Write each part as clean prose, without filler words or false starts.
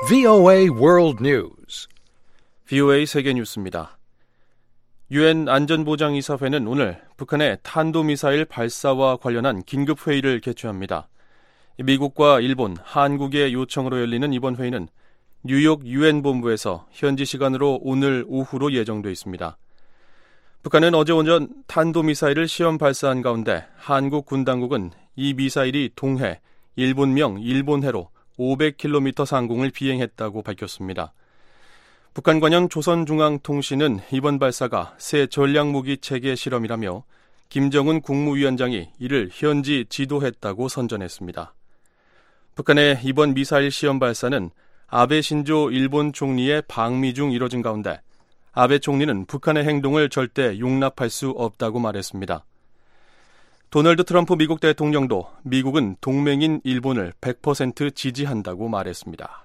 VOA World News. VOA 세계뉴스입니다. 유엔 안전보장이사회는 오늘 북한의 탄도미사일 발사와 관련한 긴급회의를 개최합니다. 미국과 일본, 한국의 요청으로 열리는 이번 회의는 뉴욕 유엔 본부에서 현지 시간으로 오늘 오후로 예정돼 있습니다. 북한은 어제 오전 탄도미사일을 시험 발사한 가운데 한국 군 당국은 이 미사일이 동해, 일본명 일본해로 500km 상공을 비행했다고 밝혔습니다. 북한 관영 조선중앙통신은 이번 발사가 새 전략무기 체계 실험이라며 김정은 국무위원장이 이를 현지 지도했다고 선전했습니다. 북한의 이번 미사일 시험 발사는 아베 신조 일본 총리의 방미 중 이뤄진 가운데 아베 총리는 북한의 행동을 절대 용납할 수 없다고 말했습니다. 도널드 트럼프 미국 대통령도 미국은 동맹인 일본을 100% 지지한다고 말했습니다.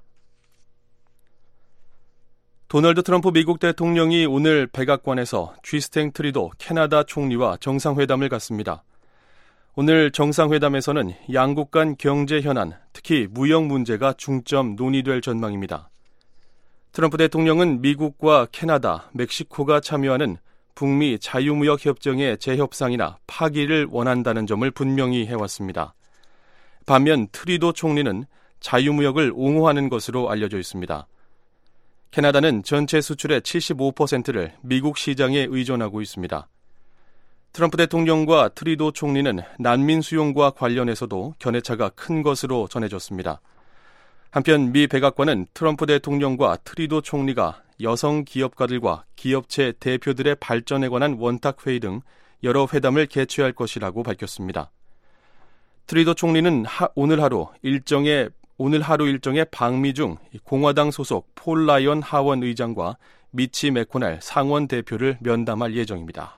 도널드 트럼프 미국 대통령이 오늘 백악관에서 쥐스탱 트리도 캐나다 총리와 정상회담을 갖습니다. 오늘 정상회담에서는 양국 간 경제 현안, 특히 무역 문제가 중점 논의될 전망입니다. 트럼프 대통령은 미국과 캐나다, 멕시코가 참여하는 북미 자유무역협정의 재협상이나 파기를 원한다는 점을 분명히 해왔습니다. 반면 트리도 총리는 자유무역을 옹호하는 것으로 알려져 있습니다. 캐나다는 전체 수출의 75%를 미국 시장에 의존하고 있습니다. 트럼프 대통령과 트리도 총리는 난민 수용과 관련해서도 견해차가 큰 것으로 전해졌습니다. 한편 미 백악관은 트럼프 대통령과 트리도 총리가 여성 기업가들과 기업체 대표들의 발전에 관한 원탁회의 등 여러 회담을 개최할 것이라고 밝혔습니다. 트리도 총리는 오늘 하루 일정의 방미 중 공화당 소속 폴 라이언 하원 의장과 미치 매코넬 상원 대표를 면담할 예정입니다.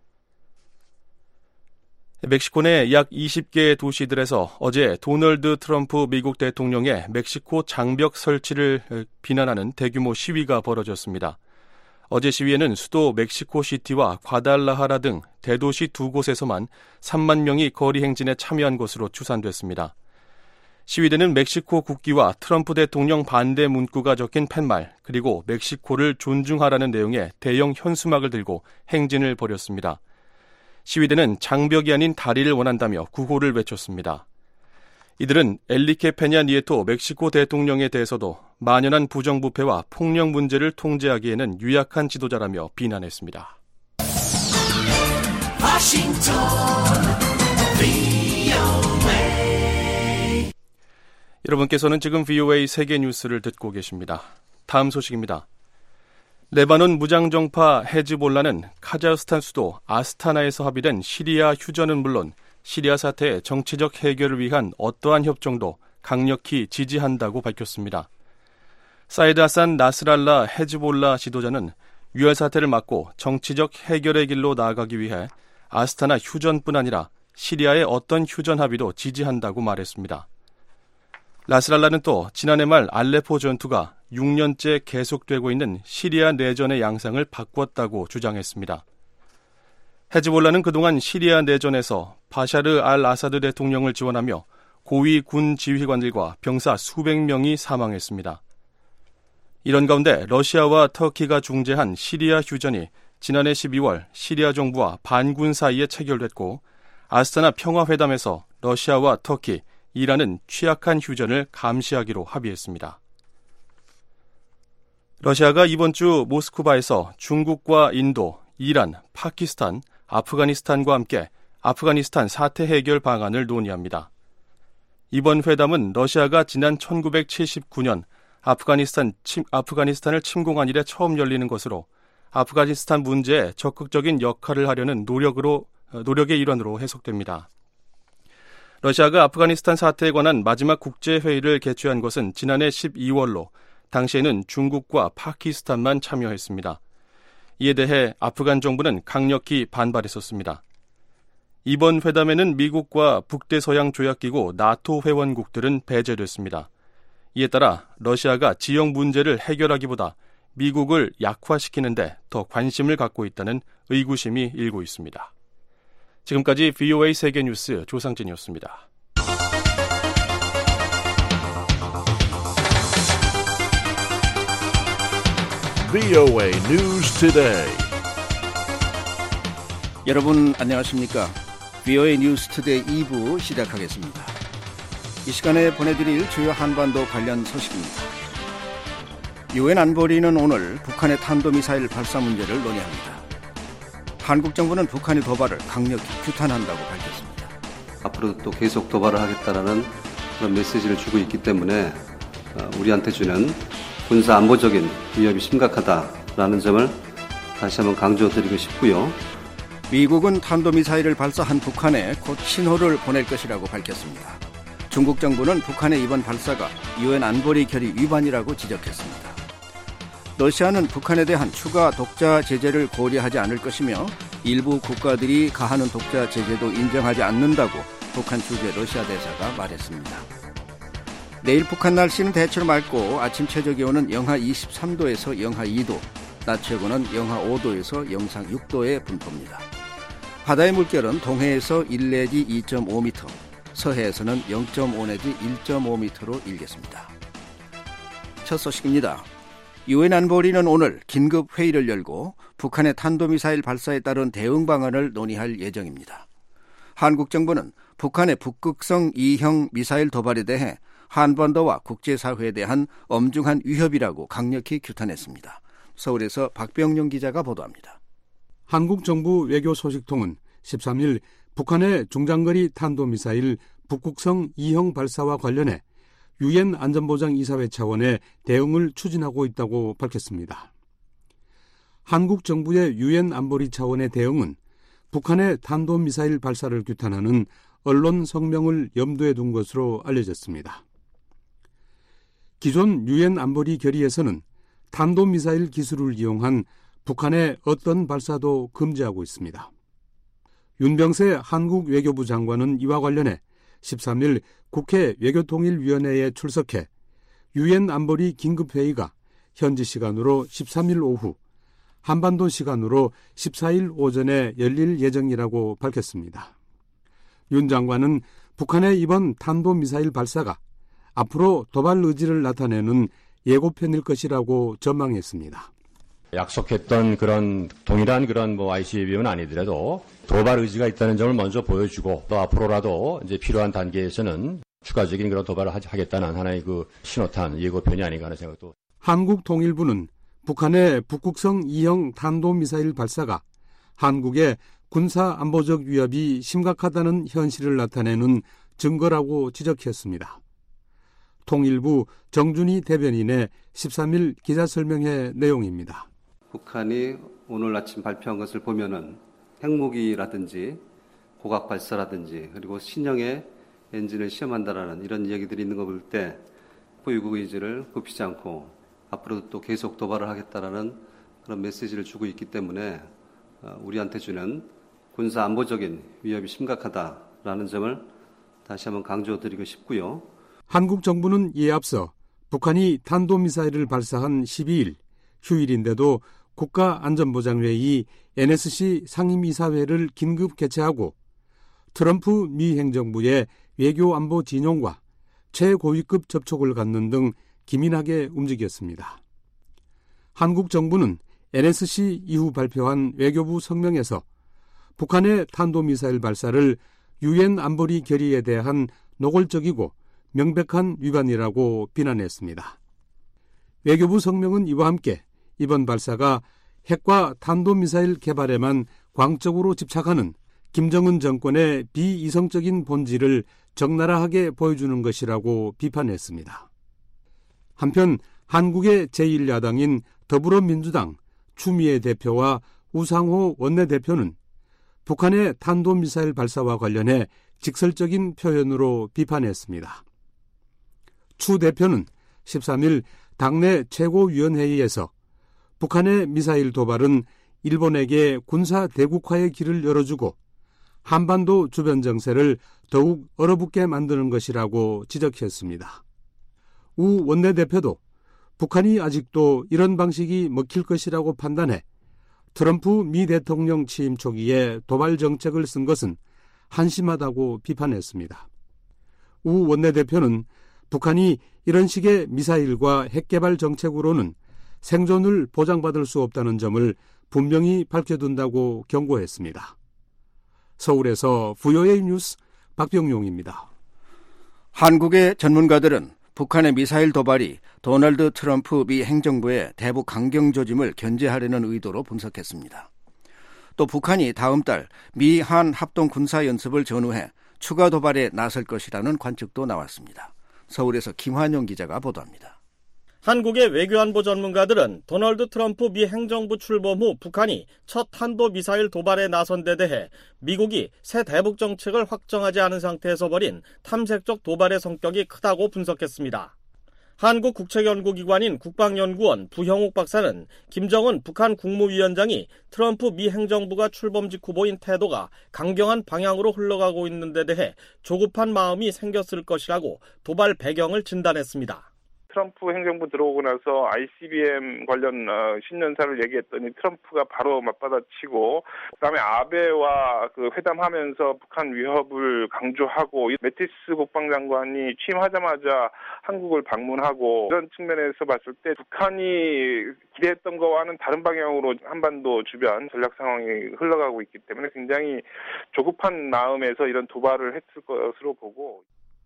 멕시코 내 약 20개의 도시들에서 어제 도널드 트럼프 미국 대통령의 멕시코 장벽 설치를 비난하는 대규모 시위가 벌어졌습니다. 어제 시위에는 수도 멕시코시티와 과달라하라 등 대도시 두 곳에서만 3만 명이 거리 행진에 참여한 것으로 추산됐습니다. 시위대는 멕시코 국기와 트럼프 대통령 반대 문구가 적힌 팻말, 그리고 멕시코를 존중하라는 내용의 대형 현수막을 들고 행진을 벌였습니다. 시위대는 장벽이 아닌 다리를 원한다며 구호를 외쳤습니다. 이들은 엘리케 페냐 니에토 멕시코 대통령에 대해서도 만연한 부정부패와 폭력 문제를 통제하기에는 유약한 지도자라며 비난했습니다. 여러분께서는 지금 VOA 세계뉴스를 듣고 계십니다. 다음 소식입니다. 레바논 무장정파 헤즈볼라는 카자흐스탄 수도 아스타나에서 합의된 시리아 휴전은 물론 시리아 사태의 정치적 해결을 위한 어떠한 협정도 강력히 지지한다고 밝혔습니다. 사이드 하산 나스랄라 헤즈볼라 지도자는 유혈 사태를 막고 정치적 해결의 길로 나아가기 위해 아스타나 휴전뿐 아니라 시리아의 어떤 휴전 합의도 지지한다고 말했습니다. 나스랄라는 또 지난해 말 알레포 전투가 6년째 계속되고 있는 시리아 내전의 양상을 바꿨다고 주장했습니다. 헤즈볼라는 그동안 시리아 내전에서 바샤르 알 아사드 대통령을 지원하며 고위 군 지휘관들과 병사 수백 명이 사망했습니다. 이런 가운데 러시아와 터키가 중재한 시리아 휴전이 지난해 12월 시리아 정부와 반군 사이에 체결됐고 아스타나 평화회담에서 러시아와 터키, 이란은 취약한 휴전을 감시하기로 합의했습니다. 러시아가 이번 주 모스크바에서 중국과 인도, 이란, 파키스탄, 아프가니스탄과 함께 아프가니스탄 사태 해결 방안을 논의합니다. 이번 회담은 러시아가 지난 1979년 아프가니스탄을 침공한 이래 처음 열리는 것으로 아프가니스탄 문제에 적극적인 역할을 하려는 노력의 일환으로 해석됩니다. 러시아가 아프가니스탄 사태에 관한 마지막 국제회의를 개최한 것은 지난해 12월로 당시에는 중국과 파키스탄만 참여했습니다. 이에 대해 아프간 정부는 강력히 반발했었습니다. 이번 회담에는 미국과 북대서양 조약기구 나토 회원국들은 배제됐습니다. 이에 따라 러시아가 지역 문제를 해결하기보다 미국을 약화시키는 데 더 관심을 갖고 있다는 의구심이 일고 있습니다. 지금까지 VOA 세계뉴스 조상진이었습니다. VOA News Today. 여러분 안녕하십니까? VOA News Today 2부 시작하겠습니다. 이 시간에 보내드릴 주요 한반도 관련 소식입니다. 유엔 안보리는 오늘 북한의 탄도미사일 발사 문제를 논의합니다. 한국 정부는 북한의 도발을 강력히 규탄한다고 밝혔습니다. 앞으로도 또 계속 도발을 하겠다라는 그런 메시지를 주고 있기 때문에 우리한테 주는 군사 안보적인 위협이 심각하다라는 점을 다시 한번 강조드리고 싶고요. 미국은 탄도미사일을 발사한 북한에 곧 신호를 보낼 것이라고 밝혔습니다. 중국 정부는 북한의 이번 발사가 유엔 안보리 결의 위반이라고 지적했습니다. 러시아는 북한에 대한 추가 독자 제재를 고려하지 않을 것이며 일부 국가들이 가하는 독자 제재도 인정하지 않는다고 북한 주재 러시아 대사가 말했습니다. 내일 북한 날씨는 대체로 맑고 아침 최저기온은 영하 23도에서 영하 2도, 낮 최고는 영하 5도에서 영상 6도의 분포입니다. 바다의 물결은 동해에서 1 내지 2.5m, 서해에서는 0.5 내지 1.5m로 일겠습니다. 첫 소식입니다. 유엔 안보리는 오늘 긴급 회의를 열고 북한의 탄도미사일 발사에 따른 대응 방안을 논의할 예정입니다. 한국 정부는 북한의 북극성 2형 미사일 도발에 대해 한반도와 국제사회에 대한 엄중한 위협이라고 강력히 규탄했습니다. 서울에서 박병용 기자가 보도합니다. 한국 정부 외교소식통은 13일 북한의 중장거리 탄도미사일 북극성 2형 발사와 관련해 유엔 안전보장이사회 차원의 대응을 추진하고 있다고 밝혔습니다. 한국 정부의 유엔 안보리 차원의 대응은 북한의 탄도미사일 발사를 규탄하는 언론 성명을 염두에 둔 것으로 알려졌습니다. 기존 유엔 안보리 결의에서는 탄도미사일 기술을 이용한 북한의 어떤 발사도 금지하고 있습니다. 윤병세 한국 외교부 장관은 이와 관련해 13일 국회 외교통일위원회에 출석해 유엔 안보리 긴급회의가 현지 시간으로 13일 오후, 한반도 시간으로 14일 오전에 열릴 예정이라고 밝혔습니다. 윤 장관은 북한의 이번 탄도미사일 발사가 앞으로 도발 의지를 나타내는 예고편일 것이라고 전망했습니다. 약속했던 그런 동일한 그런 ICBM은 아니더라도 도발 의지가 있다는 점을 먼저 보여주고 또 앞으로라도 이제 필요한 단계에서는 추가적인 그런 도발을 하겠다는 하나의 그 신호탄 예고편이 아닌가 하는 생각도. 한국 통일부는 북한의 북극성 2형 탄도미사일 발사가 한국의 군사 안보적 위협이 심각하다는 현실을 나타내는 증거라고 지적했습니다. 통일부 정준희 대변인의 13일 기자설명회 내용입니다. 북한이 오늘 아침 발표한 것을 보면은 핵무기라든지 고각 발사라든지 그리고 신형의 엔진을 시험한다라는 이런 이야기들이 있는 거 볼 때 보유국 의지를 굽히지 않고 앞으로도 또 계속 도발을 하겠다라는 그런 메시지를 주고 있기 때문에 우리한테 주는 군사 안보적인 위협이 심각하다라는 점을 다시 한번 강조드리고 싶고요. 한국 정부는 이에 앞서 북한이 탄도미사일을 발사한 12일 휴일인데도 국가안전보장회의 NSC 상임이사회를 긴급 개최하고 트럼프 미 행정부의 외교안보 진용과 최고위급 접촉을 갖는 등 기민하게 움직였습니다. 한국 정부는 NSC 이후 발표한 외교부 성명에서 북한의 탄도미사일 발사를 유엔 안보리 결의에 대한 노골적이고 명백한 위반이라고 비난했습니다. 외교부 성명은 이와 함께 이번 발사가 핵과 탄도미사일 개발에만 광적으로 집착하는 김정은 정권의 비이성적인 본질을 적나라하게 보여주는 것이라고 비판했습니다. 한편 한국의 제1야당인 더불어민주당 추미애 대표와 우상호 원내대표는 북한의 탄도미사일 발사와 관련해 직설적인 표현으로 비판했습니다. 추 대표는 13일 당내 최고위원회의에서 북한의 미사일 도발은 일본에게 군사 대국화의 길을 열어주고 한반도 주변 정세를 더욱 얼어붙게 만드는 것이라고 지적했습니다. 우 원내대표도 북한이 아직도 이런 방식이 먹힐 것이라고 판단해 트럼프 미 대통령 취임 초기에 도발 정책을 쓴 것은 한심하다고 비판했습니다. 우 원내대표는 북한이 이런 식의 미사일과 핵개발 정책으로는 생존을 보장받을 수 없다는 점을 분명히 밝혀둔다고 경고했습니다. 서울에서 VOA 뉴스 박병용입니다. 한국의 전문가들은 북한의 미사일 도발이 도널드 트럼프 미 행정부의 대북 강경 조짐을 견제하려는 의도로 분석했습니다. 또 북한이 다음 달 미한 합동 군사연습을 전후해 추가 도발에 나설 것이라는 관측도 나왔습니다. 서울에서 김환영 기자가 보도합니다. 한국의 외교안보 전문가들은 도널드 트럼프 미 행정부 출범 후 북한이 첫 탄도미사일 도발에 나선 데 대해 미국이 새 대북 정책을 확정하지 않은 상태에서 벌인 탐색적 도발의 성격이 크다고 분석했습니다. 한국국책연구기관인 국방연구원 부형욱 박사는 김정은 북한 국무위원장이 트럼프 미 행정부가 출범 직후 보인 태도가 강경한 방향으로 흘러가고 있는 데 대해 조급한 마음이 생겼을 것이라고 도발 배경을 진단했습니다. 트럼프 행정부 들어오고 나서 ICBM 관련 신년사를 얘기했더니 트럼프가 바로 맞받아치고 그다음에 아베와 회담하면서 북한 위협을 강조하고 매티스 국방장관이 취임하자마자 한국을 방문하고 이런 측면에서 봤을 때 북한이 기대했던 것과는 다른 방향으로 한반도 주변 전략 상황이 흘러가고 있기 때문에 굉장히 조급한 마음에서 이런 도발을 했을 것으로 보고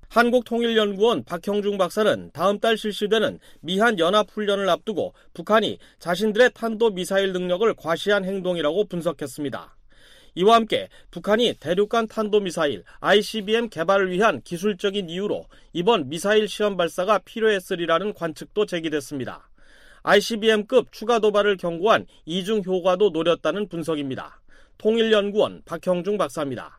한국통일연구원 박형중 박사는 다음 달 실시되는 미한 연합훈련을 앞두고 북한이 자신들의 탄도미사일 능력을 과시한 행동이라고 분석했습니다. 이와 함께 북한이 대륙간 탄도미사일 ICBM 개발을 위한 기술적인 이유로 이번 미사일 시험 발사가 필요했으리라는 관측도 제기됐습니다. ICBM급 추가 도발을 경고한 이중 효과도 노렸다는 분석입니다. 통일연구원 박형중 박사입니다.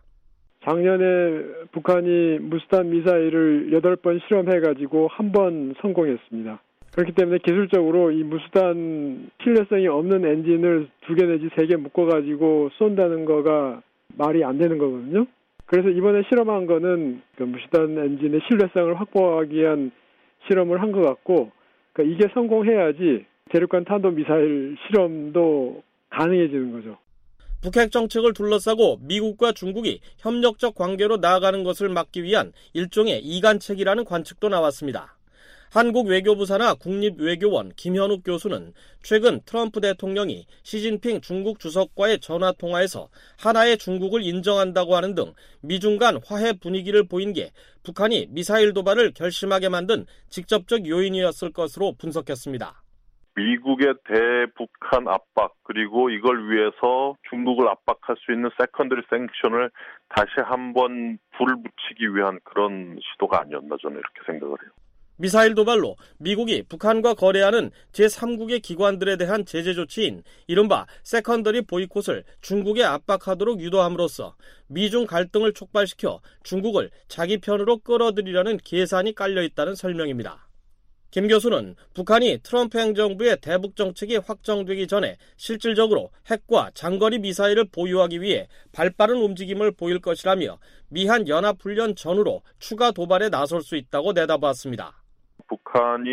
작년에 북한이 무수단 미사일을 8번 실험해가지고 한 번 성공했습니다. 그렇기 때문에 기술적으로 이 무수단 신뢰성이 없는 엔진을 2개 내지 3개 묶어가지고 쏜다는 거가 말이 안 되는 거거든요. 그래서 이번에 실험한 거는 무수단 엔진의 신뢰성을 확보하기 위한 실험을 한 것 같고, 그러니까 이게 성공해야지 대륙간 탄도미사일 실험도 가능해지는 거죠. 북핵 정책을 둘러싸고 미국과 중국이 협력적 관계로 나아가는 것을 막기 위한 일종의 이간책이라는 관측도 나왔습니다. 한국 외교부 산하 국립외교원 김현욱 교수는 최근 트럼프 대통령이 시진핑 중국 주석과의 전화통화에서 하나의 중국을 인정한다고 하는 등 미중 간 화해 분위기를 보인 게 북한이 미사일 도발을 결심하게 만든 직접적 요인이었을 것으로 분석했습니다. 미국의 대북한 압박 그리고 이걸 위해서 중국을 압박할 수 있는 세컨더리 생션을 다시 한번 불을 붙이기 위한 그런 시도가 아니었나 저는 이렇게 생각을 해요. 미사일 도발로 미국이 북한과 거래하는 제3국의 기관들에 대한 제재 조치인 이른바 세컨더리 보이콧을 중국에 압박하도록 유도함으로써 미중 갈등을 촉발시켜 중국을 자기 편으로 끌어들이려는 계산이 깔려있다는 설명입니다. 김 교수는 북한이 트럼프 행정부의 대북 정책이 확정되기 전에 실질적으로 핵과 장거리 미사일을 보유하기 위해 발빠른 움직임을 보일 것이라며 미한 연합훈련 전후로 추가 도발에 나설 수 있다고 내다봤습니다. 북한이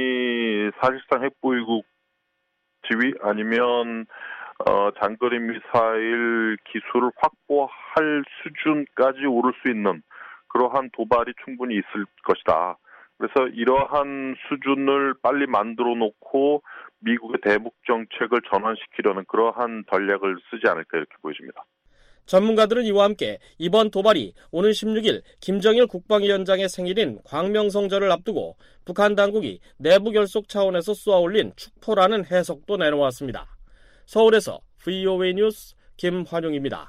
사실상 핵보유국 지위 아니면 장거리 미사일 기술을 확보할 수준까지 오를 수 있는 그러한 도발이 충분히 있을 것이다. 그래서 이러한 수준을 빨리 만들어 놓고 미국의 대북 정책을 전환시키려는 그러한 전략을 쓰지 않을까 이렇게 보여집니다. 전문가들은 이와 함께 이번 도발이 오는 16일 김정일 국방위원장의 생일인 광명성절을 앞두고 북한 당국이 내부 결속 차원에서 쏘아올린 축포라는 해석도 내놓았습니다. 서울에서 VOA 뉴스 김환용입니다.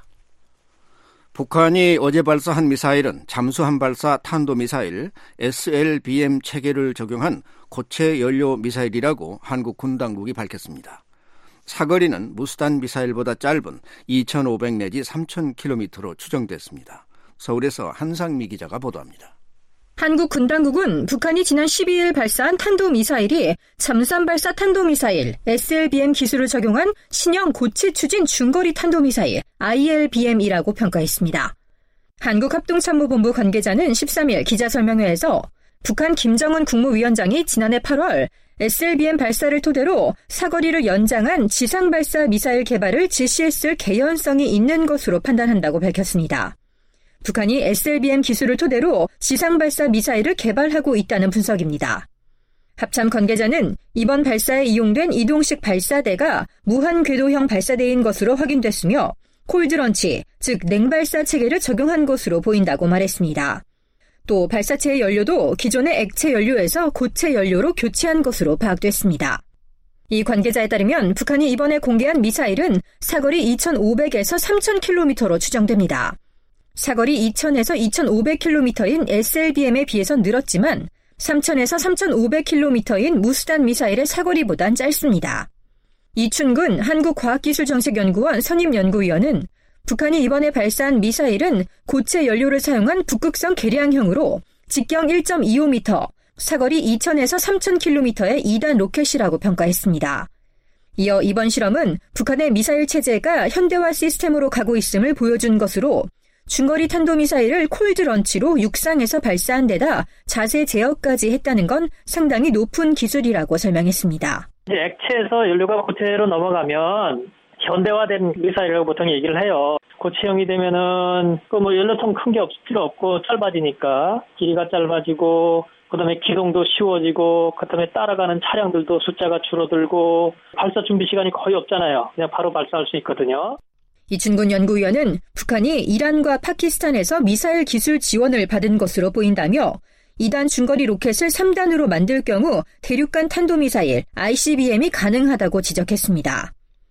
북한이 어제 발사한 미사일은 잠수함 발사 탄도미사일 SLBM 체계를 적용한 고체 연료 미사일이라고 한국 군 당국이 밝혔습니다. 사거리는 무수단 미사일보다 짧은 2,500 내지 3,000km로 추정됐습니다. 서울에서 한상미 기자가 보도합니다. 한국 군 당국은 북한이 지난 12일 발사한 탄도미사일이 잠수함 발사 탄도미사일 SLBM 기술을 적용한 신형 고체 추진 중거리 탄도미사일 ILBM이라고 평가했습니다. 한국합동참모본부 관계자는 13일 기자설명회에서 북한 김정은 국무위원장이 지난해 8월 SLBM 발사를 토대로 사거리를 연장한 지상발사 미사일 개발을 지시했을 개연성이 있는 것으로 판단한다고 밝혔습니다. 북한이 SLBM 기술을 토대로 지상발사 미사일을 개발하고 있다는 분석입니다. 합참 관계자는 이번 발사에 이용된 이동식 발사대가 무한 궤도형 발사대인 것으로 확인됐으며 콜드런치, 즉 냉발사 체계를 적용한 것으로 보인다고 말했습니다. 또 발사체의 연료도 기존의 액체 연료에서 고체 연료로 교체한 것으로 파악됐습니다. 이 관계자에 따르면 북한이 이번에 공개한 미사일은 사거리 2,500에서 3,000km로 추정됩니다. 사거리 2,000에서 2,500km인 SLBM에 비해서 늘었지만 3,000에서 3,500km인 무수단 미사일의 사거리보단 짧습니다. 이춘근 한국과학기술정책연구원 선임연구위원은 북한이 이번에 발사한 미사일은 고체 연료를 사용한 북극성 개량형으로 직경 1.25m, 사거리 2,000에서 3,000km의 2단 로켓이라고 평가했습니다. 이어 이번 실험은 북한의 미사일 체제가 현대화 시스템으로 가고 있음을 보여준 것으로 중거리 탄도미사일을 콜드런치로 육상에서 발사한 데다 자세 제어까지 했다는 건 상당히 높은 기술이라고 설명했습니다. 액체에서 연료가 고체로 넘어가면 현대화된 미사일이라고 보통 얘기를 해요. 고체형이 되면은 연료통 큰 게 필요 없고 짧아지니까 길이가 짧아지고 그다음에 기동도 쉬워지고 그다음에 따라가는 차량들도 숫자가 줄어들고 발사 준비 시간이 거의 없잖아요. 그냥 바로 발사할 수 있거든요. 이춘근 연구위원은 북한이 이란과 파키스탄에서 미사일 기술 지원을 받은 것으로 보인다며 2단 중거리 로켓을 3단으로 만들 경우 대륙간 탄도미사일 ICBM이 가능하다고 지적했습니다.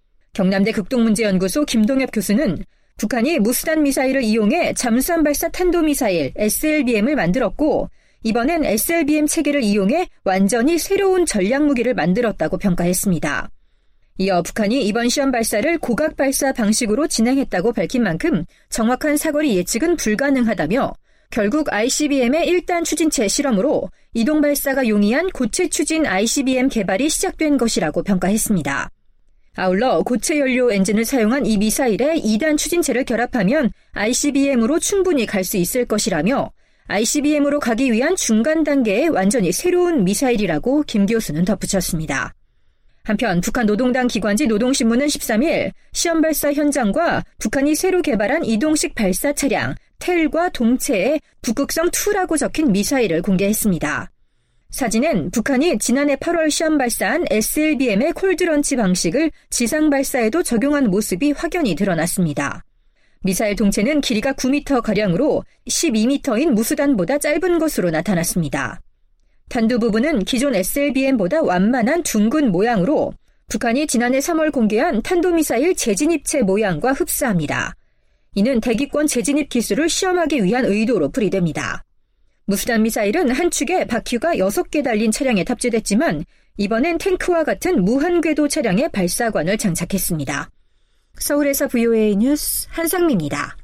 경남대 극동문제연구소 김동엽 교수는 북한이 무수단 미사일을 이용해 잠수함 발사 탄도미사일 SLBM을 만들었고 이번엔 SLBM 체계를 이용해 완전히 새로운 전략무기를 만들었다고 평가했습니다. 이어 북한이 이번 시험 발사를 고각 발사 방식으로 진행했다고 밝힌 만큼 정확한 사거리 예측은 불가능하다며 결국 ICBM의 1단 추진체 실험으로 이동 발사가 용이한 고체 추진 ICBM 개발이 시작된 것이라고 평가했습니다. 아울러 고체 연료 엔진을 사용한 이 미사일에 2단 추진체를 결합하면 ICBM으로 충분히 갈 수 있을 것이라며 ICBM으로 가기 위한 중간 단계의 완전히 새로운 미사일이라고 김 교수는 덧붙였습니다. 한편 북한 노동당 기관지 노동신문은 13일 시험 발사 현장과 북한이 새로 개발한 이동식 발사 차량 텔과 동체에 북극성2라고 적힌 미사일을 공개했습니다. 사진엔 북한이 지난해 8월 시험 발사한 SLBM의 콜드런치 방식을 지상 발사에도 적용한 모습이 확연히 드러났습니다. 미사일 동체는 길이가 9m가량으로 12m인 무수단보다 짧은 것으로 나타났습니다. 단두 부분은 기존 SLBM보다 완만한 둥근 모양으로 북한이 지난해 3월 공개한 탄도미사일 재진입체 모양과 흡사합니다. 이는 대기권 재진입 기술을 시험하기 위한 의도로 풀이됩니다. 무수단 미사일은 한 축에 바퀴가 6개 달린 차량에 탑재됐지만 이번엔 탱크와 같은 무한궤도 차량에 발사관을 장착했습니다. 서울에서 VOA 뉴스 한상미입니다.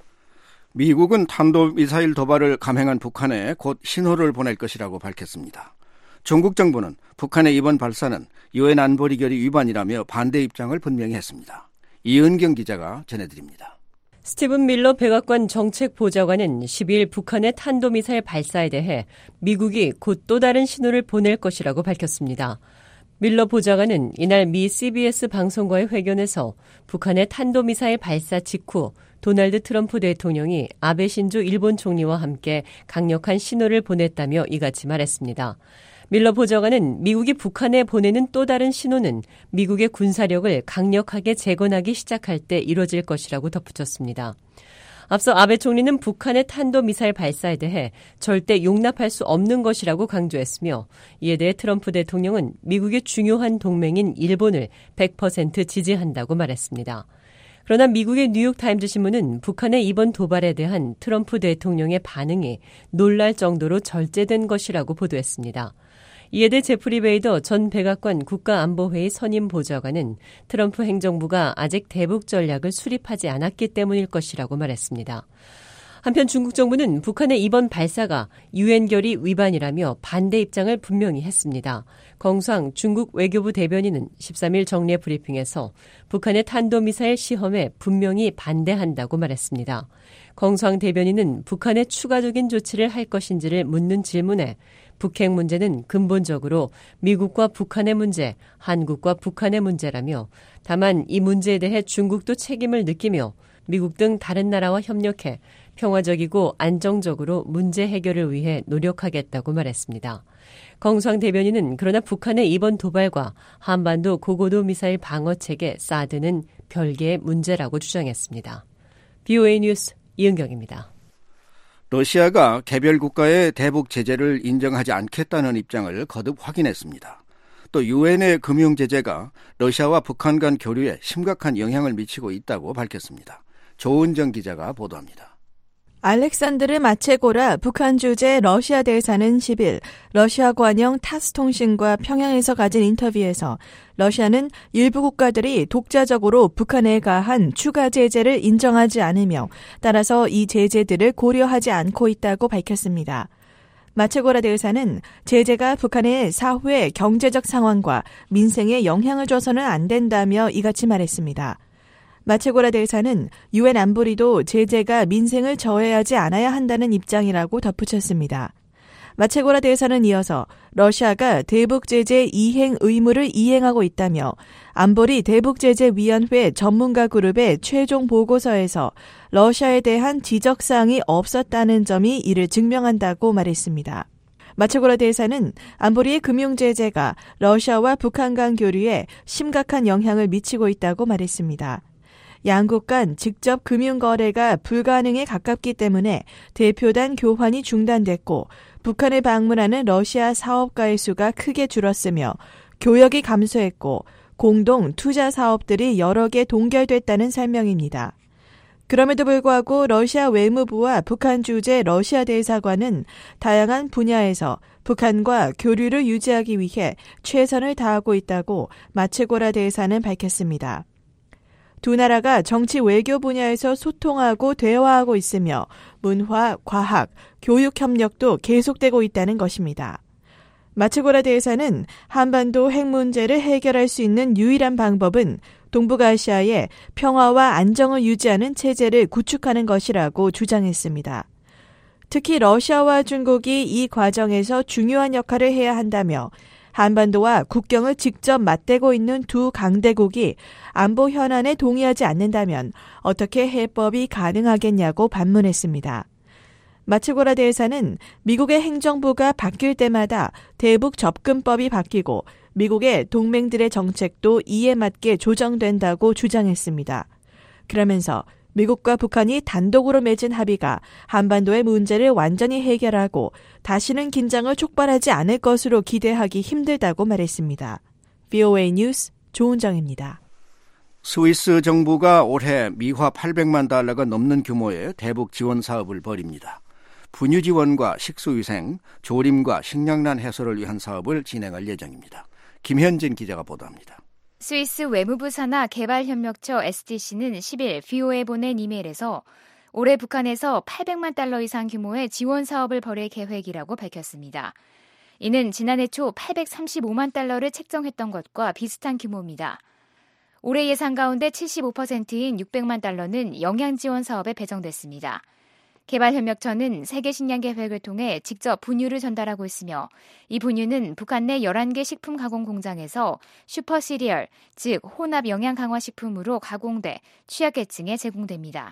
미국은 탄도미사일 도발을 감행한 북한에 곧 신호를 보낼 것이라고 밝혔습니다. 중국 정부는 북한의 이번 발사는 유엔 안보리 결의 위반이라며 반대 입장을 분명히 했습니다. 이은경 기자가 전해드립니다. 스티븐 밀러 백악관 정책보좌관은 12일 북한의 탄도미사일 발사에 대해 미국이 곧 또 다른 신호를 보낼 것이라고 밝혔습니다. 밀러 보좌관은 이날 미 CBS 방송과의 회견에서 북한의 탄도미사일 발사 직후 도널드 트럼프 대통령이 아베 신조 일본 총리와 함께 강력한 신호를 보냈다며 이같이 말했습니다. 밀러 보좌관은 미국이 북한에 보내는 또 다른 신호는 미국의 군사력을 강력하게 재건하기 시작할 때 이뤄질 것이라고 덧붙였습니다. 앞서 아베 총리는 북한의 탄도미사일 발사에 대해 절대 용납할 수 없는 것이라고 강조했으며 이에 대해 트럼프 대통령은 미국의 중요한 동맹인 일본을 100% 지지한다고 말했습니다. 그러나 미국의 뉴욕타임즈 신문은 북한의 이번 도발에 대한 트럼프 대통령의 반응이 놀랄 정도로 절제된 것이라고 보도했습니다. 이에 대해 제프리 베이더 전 백악관 국가안보회의 선임 보좌관은 트럼프 행정부가 아직 대북 전략을 수립하지 않았기 때문일 것이라고 말했습니다. 한편 중국 정부는 북한의 이번 발사가 유엔 결의 위반이라며 반대 입장을 분명히 했습니다. 검수왕 중국 외교부 대변인은 13일 정례 브리핑에서 북한의 탄도미사일 시험에 분명히 반대한다고 말했습니다. 검수왕 대변인은 북한의 추가적인 조치를 할 것인지를 묻는 질문에 북핵 문제는 근본적으로 미국과 북한의 문제, 한국과 북한의 문제라며 다만 이 문제에 대해 중국도 책임을 느끼며 미국 등 다른 나라와 협력해 평화적이고 안정적으로 문제 해결을 위해 노력하겠다고 말했습니다. 껑수왕 대변인은 그러나 북한의 이번 도발과 한반도 고고도 미사일 방어체계 사드는 별개의 문제라고 주장했습니다. BOA 뉴스 이은경입니다. 러시아가 개별 국가의 대북 제재를 인정하지 않겠다는 입장을 거듭 확인했습니다. 또 유엔의 금융 제재가 러시아와 북한 간 교류에 심각한 영향을 미치고 있다고 밝혔습니다. 조은정 기자가 보도합니다. 알렉산드르 마체고라 북한 주재 러시아 대사는 10일 러시아 관영 타스 통신과 평양에서 가진 인터뷰에서 러시아는 일부 국가들이 독자적으로 북한에 가한 추가 제재를 인정하지 않으며 따라서 이 제재들을 고려하지 않고 있다고 밝혔습니다. 마체고라 대사는 제재가 북한의 사회 경제적 상황과 민생에 영향을 줘서는 안 된다며 이같이 말했습니다. 마체고라 대사는 유엔 안보리도 제재가 민생을 저해하지 않아야 한다는 입장이라고 덧붙였습니다. 마체고라 대사는 이어서 러시아가 대북 제재 이행 의무를 이행하고 있다며 안보리 대북제재위원회 전문가 그룹의 최종 보고서에서 러시아에 대한 지적사항이 없었다는 점이 이를 증명한다고 말했습니다. 마체고라 대사는 안보리의 금융제재가 러시아와 북한 간 교류에 심각한 영향을 미치고 있다고 말했습니다. 양국 간 직접 금융거래가 불가능에 가깝기 때문에 대표단 교환이 중단됐고 북한을 방문하는 러시아 사업가의 수가 크게 줄었으며 교역이 감소했고 공동 투자 사업들이 여러 개 동결됐다는 설명입니다. 그럼에도 불구하고 러시아 외무부와 북한 주재 러시아 대사관은 다양한 분야에서 북한과 교류를 유지하기 위해 최선을 다하고 있다고 마체고라 대사는 밝혔습니다. 두 나라가 정치 외교 분야에서 소통하고 대화하고 있으며 문화, 과학, 교육 협력도 계속되고 있다는 것입니다. 마체고라 대사는 한반도 핵 문제를 해결할 수 있는 유일한 방법은 동북아시아의 평화와 안정을 유지하는 체제를 구축하는 것이라고 주장했습니다. 특히 러시아와 중국이 이 과정에서 중요한 역할을 해야 한다며 한반도와 국경을 직접 맞대고 있는 두 강대국이 안보 현안에 동의하지 않는다면 어떻게 해법이 가능하겠냐고 반문했습니다. 마체고라 대사는 미국의 행정부가 바뀔 때마다 대북 접근법이 바뀌고 미국의 동맹들의 정책도 이에 맞게 조정된다고 주장했습니다. 그러면서 미국과 북한이 단독으로 맺은 합의가 한반도의 문제를 완전히 해결하고 다시는 긴장을 촉발하지 않을 것으로 기대하기 힘들다고 말했습니다. BOA 뉴스 조은정입니다. 스위스 정부가 올해 미화 800만 달러가 넘는 규모의 대북 지원 사업을 벌입니다. 분유 지원과 식수위생, 조림과 식량난 해소를 위한 사업을 진행할 예정입니다. 김현진 기자가 보도합니다. 스위스 외무부 산하 개발협력처 SDC는 10일 BOA에 보낸 이메일에서 올해 북한에서 800만 달러 이상 규모의 지원 사업을 벌일 계획이라고 밝혔습니다. 이는 지난해 초 835만 달러를 책정했던 것과 비슷한 규모입니다. 올해 예산 가운데 75%인 600만 달러는 영양 지원 사업에 배정됐습니다. 개발협력처는 세계식량계획을 통해 직접 분유를 전달하고 있으며 이 분유는 북한 내 11개 식품 가공 공장에서 슈퍼 시리얼, 즉 혼합 영양 강화 식품으로 가공돼 취약계층에 제공됩니다.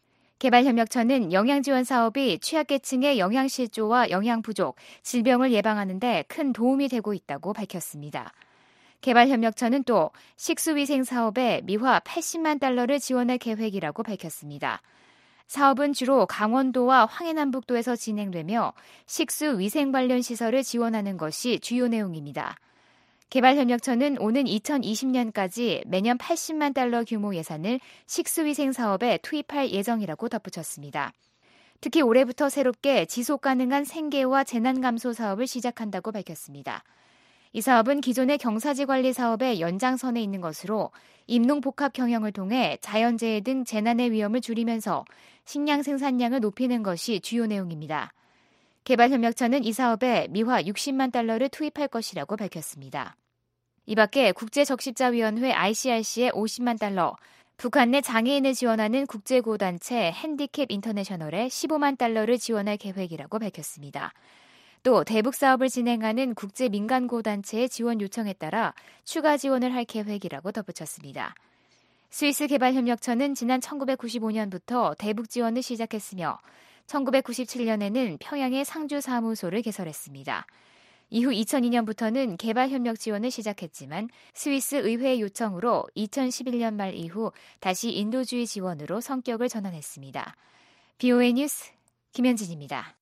개발협력처는 영양지원 사업이 취약계층의 영양실조와 영양부족, 질병을 예방하는 데 큰 도움이 되고 있다고 밝혔습니다. 개발협력처는 또 식수위생 사업에 미화 80만 달러를 지원할 계획이라고 밝혔습니다. 사업은 주로 강원도와 황해남북도에서 진행되며 식수위생 관련 시설을 지원하는 것이 주요 내용입니다. 개발협력처는 오는 2020년까지 매년 80만 달러 규모 예산을 식수위생 사업에 투입할 예정이라고 덧붙였습니다. 특히 올해부터 새롭게 지속가능한 생계와 재난감소 사업을 시작한다고 밝혔습니다. 이 사업은 기존의 경사지 관리 사업의 연장선에 있는 것으로 임농복합 경영을 통해 자연재해 등 재난의 위험을 줄이면서 식량 생산량을 높이는 것이 주요 내용입니다. 개발협력처는 이 사업에 미화 60만 달러를 투입할 것이라고 밝혔습니다. 이 밖에 국제적십자위원회 ICRC에 50만 달러, 북한 내 장애인을 지원하는 국제고단체 핸디캡 인터내셔널에 15만 달러를 지원할 계획이라고 밝혔습니다. 또 대북 사업을 진행하는 국제민간고단체의 지원 요청에 따라 추가 지원을 할 계획이라고 덧붙였습니다. 스위스 개발협력처는 지난 1995년부터 대북 지원을 시작했으며 1997년에는 평양에 상주 사무소를 개설했습니다. 이후 2002년부터는 개발협력 지원을 시작했지만 스위스 의회 요청으로 2011년 말 이후 다시 인도주의 지원으로 성격을 전환했습니다. BOA 뉴스 김현진입니다.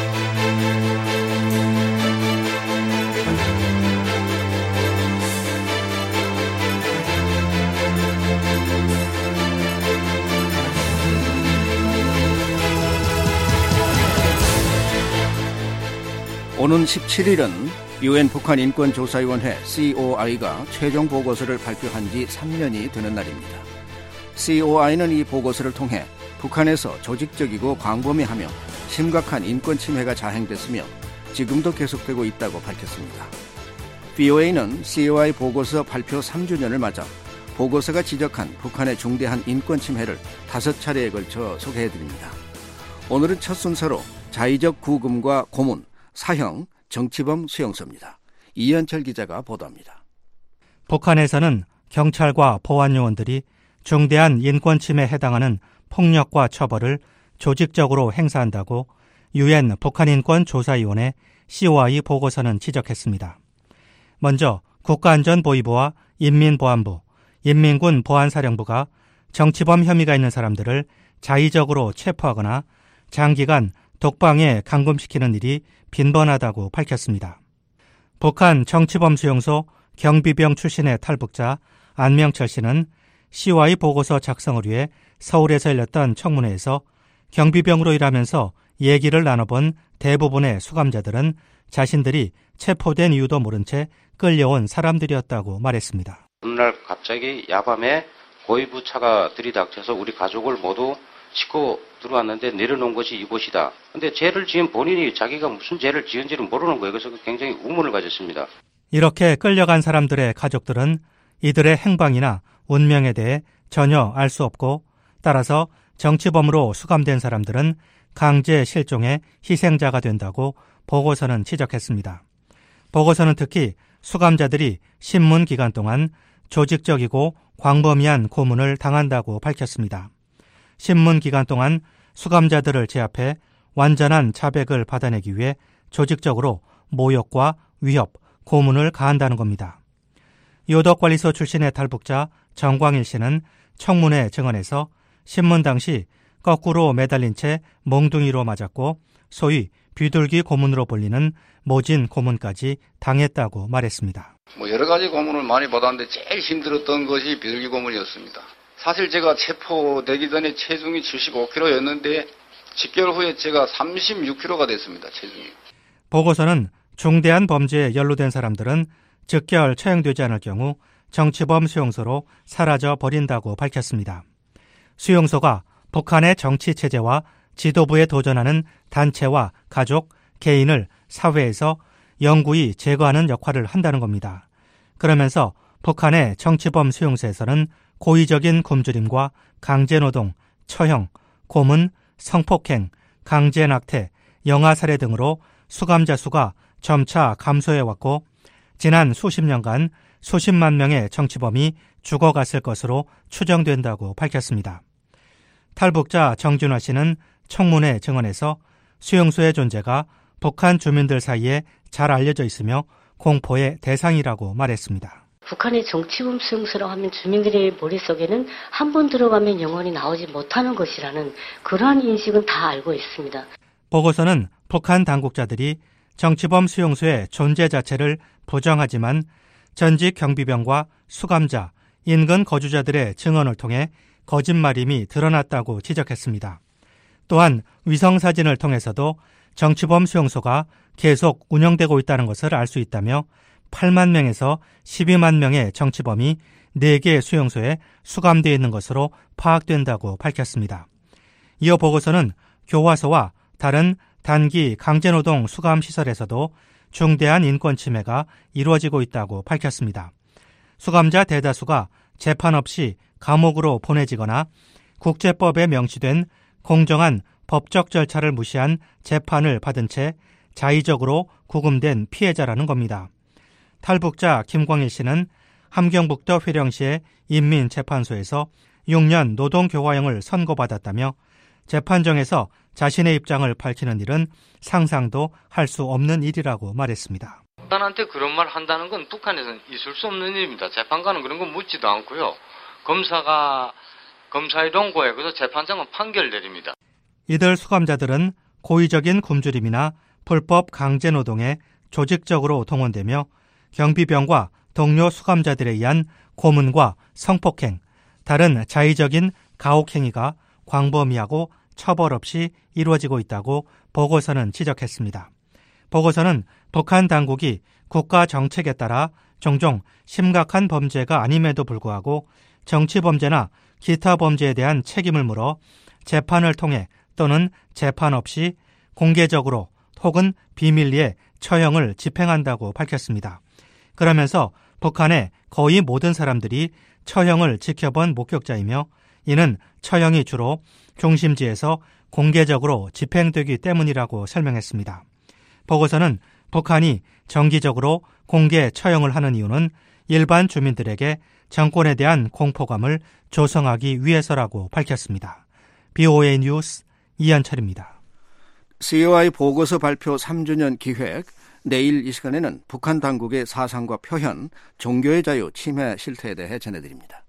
오는 17일은 UN 북한인권조사위원회 COI가 최종 보고서를 발표한 지 3년이 되는 날입니다. COI는 이 보고서를 통해 북한에서 조직적이고 광범위하며 심각한 인권 침해가 자행됐으며 지금도 계속되고 있다고 밝혔습니다. BOA는 COI 보고서 발표 3주년을 맞아 보고서가 지적한 북한의 중대한 인권 침해를 5차례에 걸쳐 소개해드립니다. 오늘은 첫 순서로 자의적 구금과 고문, 사형, 정치범 수용소입니다. 이현철 기자가 보도합니다. 북한에서는 경찰과 보안 요원들이 중대한 인권 침해에 해당하는 폭력과 처벌을 조직적으로 행사한다고 UN 북한인권조사위원회 COI 보고서는 지적했습니다. 먼저 국가안전보위부와 인민보안부, 인민군 보안사령부가 정치범 혐의가 있는 사람들을 자의적으로 체포하거나 장기간 독방에 감금시키는 일이 빈번하다고 밝혔습니다. 북한 정치범 수용소 경비병 출신의 탈북자 안명철 씨는 COI 보고서 작성을 위해 서울에서 열렸던 청문회에서 경비병으로 일하면서 얘기를 나눠본 대부분의 수감자들은 자신들이 체포된 이유도 모른 채 끌려온 사람들이었다고 말했습니다. 어느 날 갑자기 야밤에 고위부 차가 들이닥쳐서 우리 가족을 모두 싣고 들어왔는데 내려놓은 것이 이곳이다. 근데 죄를 지은 본인이 자기가 무슨 죄를 지은지는 모르는 거예요. 그래서 굉장히 의문을 가졌습니다. 이렇게 끌려간 사람들의 가족들은 이들의 행방이나 운명에 대해 전혀 알 수 없고 따라서 정치범으로 수감된 사람들은 강제 실종의 희생자가 된다고 보고서는 지적했습니다. 보고서는 특히 수감자들이 신문 기간 동안 조직적이고 광범위한 고문을 당한다고 밝혔습니다. 신문 기간 동안 수감자들을 제압해 완전한 자백을 받아내기 위해 조직적으로 모욕과 위협, 고문을 가한다는 겁니다. 요덕관리소 출신의 탈북자 정광일 씨는 청문회 증언에서 신문 당시 거꾸로 매달린 채 몽둥이로 맞았고 소위 비둘기 고문으로 불리는 모진 고문까지 당했다고 말했습니다. 여러 가지 고문을 많이 받았는데 제일 힘들었던 것이 비둘기 고문이었습니다. 사실 제가 체포되기 전에 체중이 75kg였는데 10개월 후에 제가 36kg가 됐습니다. 체중이. 보고서는 중대한 범죄에 연루된 사람들은 즉결 처형되지 않을 경우 정치범 수용소로 사라져 버린다고 밝혔습니다. 수용소가 북한의 정치체제와 지도부에 도전하는 단체와 가족, 개인을 사회에서 영구히 제거하는 역할을 한다는 겁니다. 그러면서 북한의 정치범 수용소에서는 고의적인 굶주림과 강제노동, 처형, 고문, 성폭행, 강제낙태, 영아살해 등으로 수감자 수가 점차 감소해왔고 지난 수십 년간 수십만 명의 정치범이 죽어갔을 것으로 추정된다고 밝혔습니다. 탈북자 정준화 씨는 청문회 증언에서 수용소의 존재가 북한 주민들 사이에 잘 알려져 있으며 공포의 대상이라고 말했습니다. 북한의 정치범 수용소라고 하면 주민들의 머릿속에는 한 번 들어가면 영원히 나오지 못하는 것이라는 그러한 인식은 다 알고 있습니다. 보고서는 북한 당국자들이 정치범 수용소의 존재 자체를 부정하지만 전직 경비병과 수감자, 인근 거주자들의 증언을 통해 거짓말임이 드러났다고 지적했습니다. 또한 위성사진을 통해서도 정치범 수용소가 계속 운영되고 있다는 것을 알 수 있다며 8만 명에서 12만 명의 정치범이 4개 수용소에 수감되어 있는 것으로 파악된다고 밝혔습니다. 이어 보고서는 교화소와 다른 단기 강제노동 수감시설에서도 중대한 인권 침해가 이루어지고 있다고 밝혔습니다. 수감자 대다수가 재판 없이 감옥으로 보내지거나 국제법에 명시된 공정한 법적 절차를 무시한 재판을 받은 채 자의적으로 구금된 피해자라는 겁니다. 탈북자 김광일 씨는 함경북도 회령시의 인민재판소에서 6년 노동교화형을 선고받았다며 재판정에서 자신의 입장을 밝히는 일은 상상도 할 수 없는 일이라고 말했습니다. 북한한테 그런 말 한다는 건 북한에서는 있을 수 없는 일입니다. 재판관은 그런 거 묻지도 않고요. 검사의 동고에 그래서 재판장은 판결 내립니다. 이들 수감자들은 고의적인 굶주림이나 불법 강제노동에 조직적으로 동원되며 경비병과 동료 수감자들에 의한 고문과 성폭행, 다른 자의적인 가혹행위가 광범위하고 처벌 없이 이루어지고 있다고 보고서는 지적했습니다. 보고서는 북한 당국이 국가 정책에 따라 종종 심각한 범죄가 아님에도 불구하고 정치범죄나 기타 범죄에 대한 책임을 물어 재판을 통해 또는 재판 없이 공개적으로 혹은 비밀리에 처형을 집행한다고 밝혔습니다. 그러면서 북한의 거의 모든 사람들이 처형을 지켜본 목격자이며 이는 처형이 주로 중심지에서 공개적으로 집행되기 때문이라고 설명했습니다. 보고서는 북한이 정기적으로 공개 처형을 하는 이유는 일반 주민들에게 정권에 대한 공포감을 조성하기 위해서라고 밝혔습니다. BOA 뉴스 이한철입니다. COI 보고서 발표 3주년 기획, 내일 이 시간에는 북한 당국의 사상과 표현, 종교의 자유 침해 실태에 대해 전해드립니다.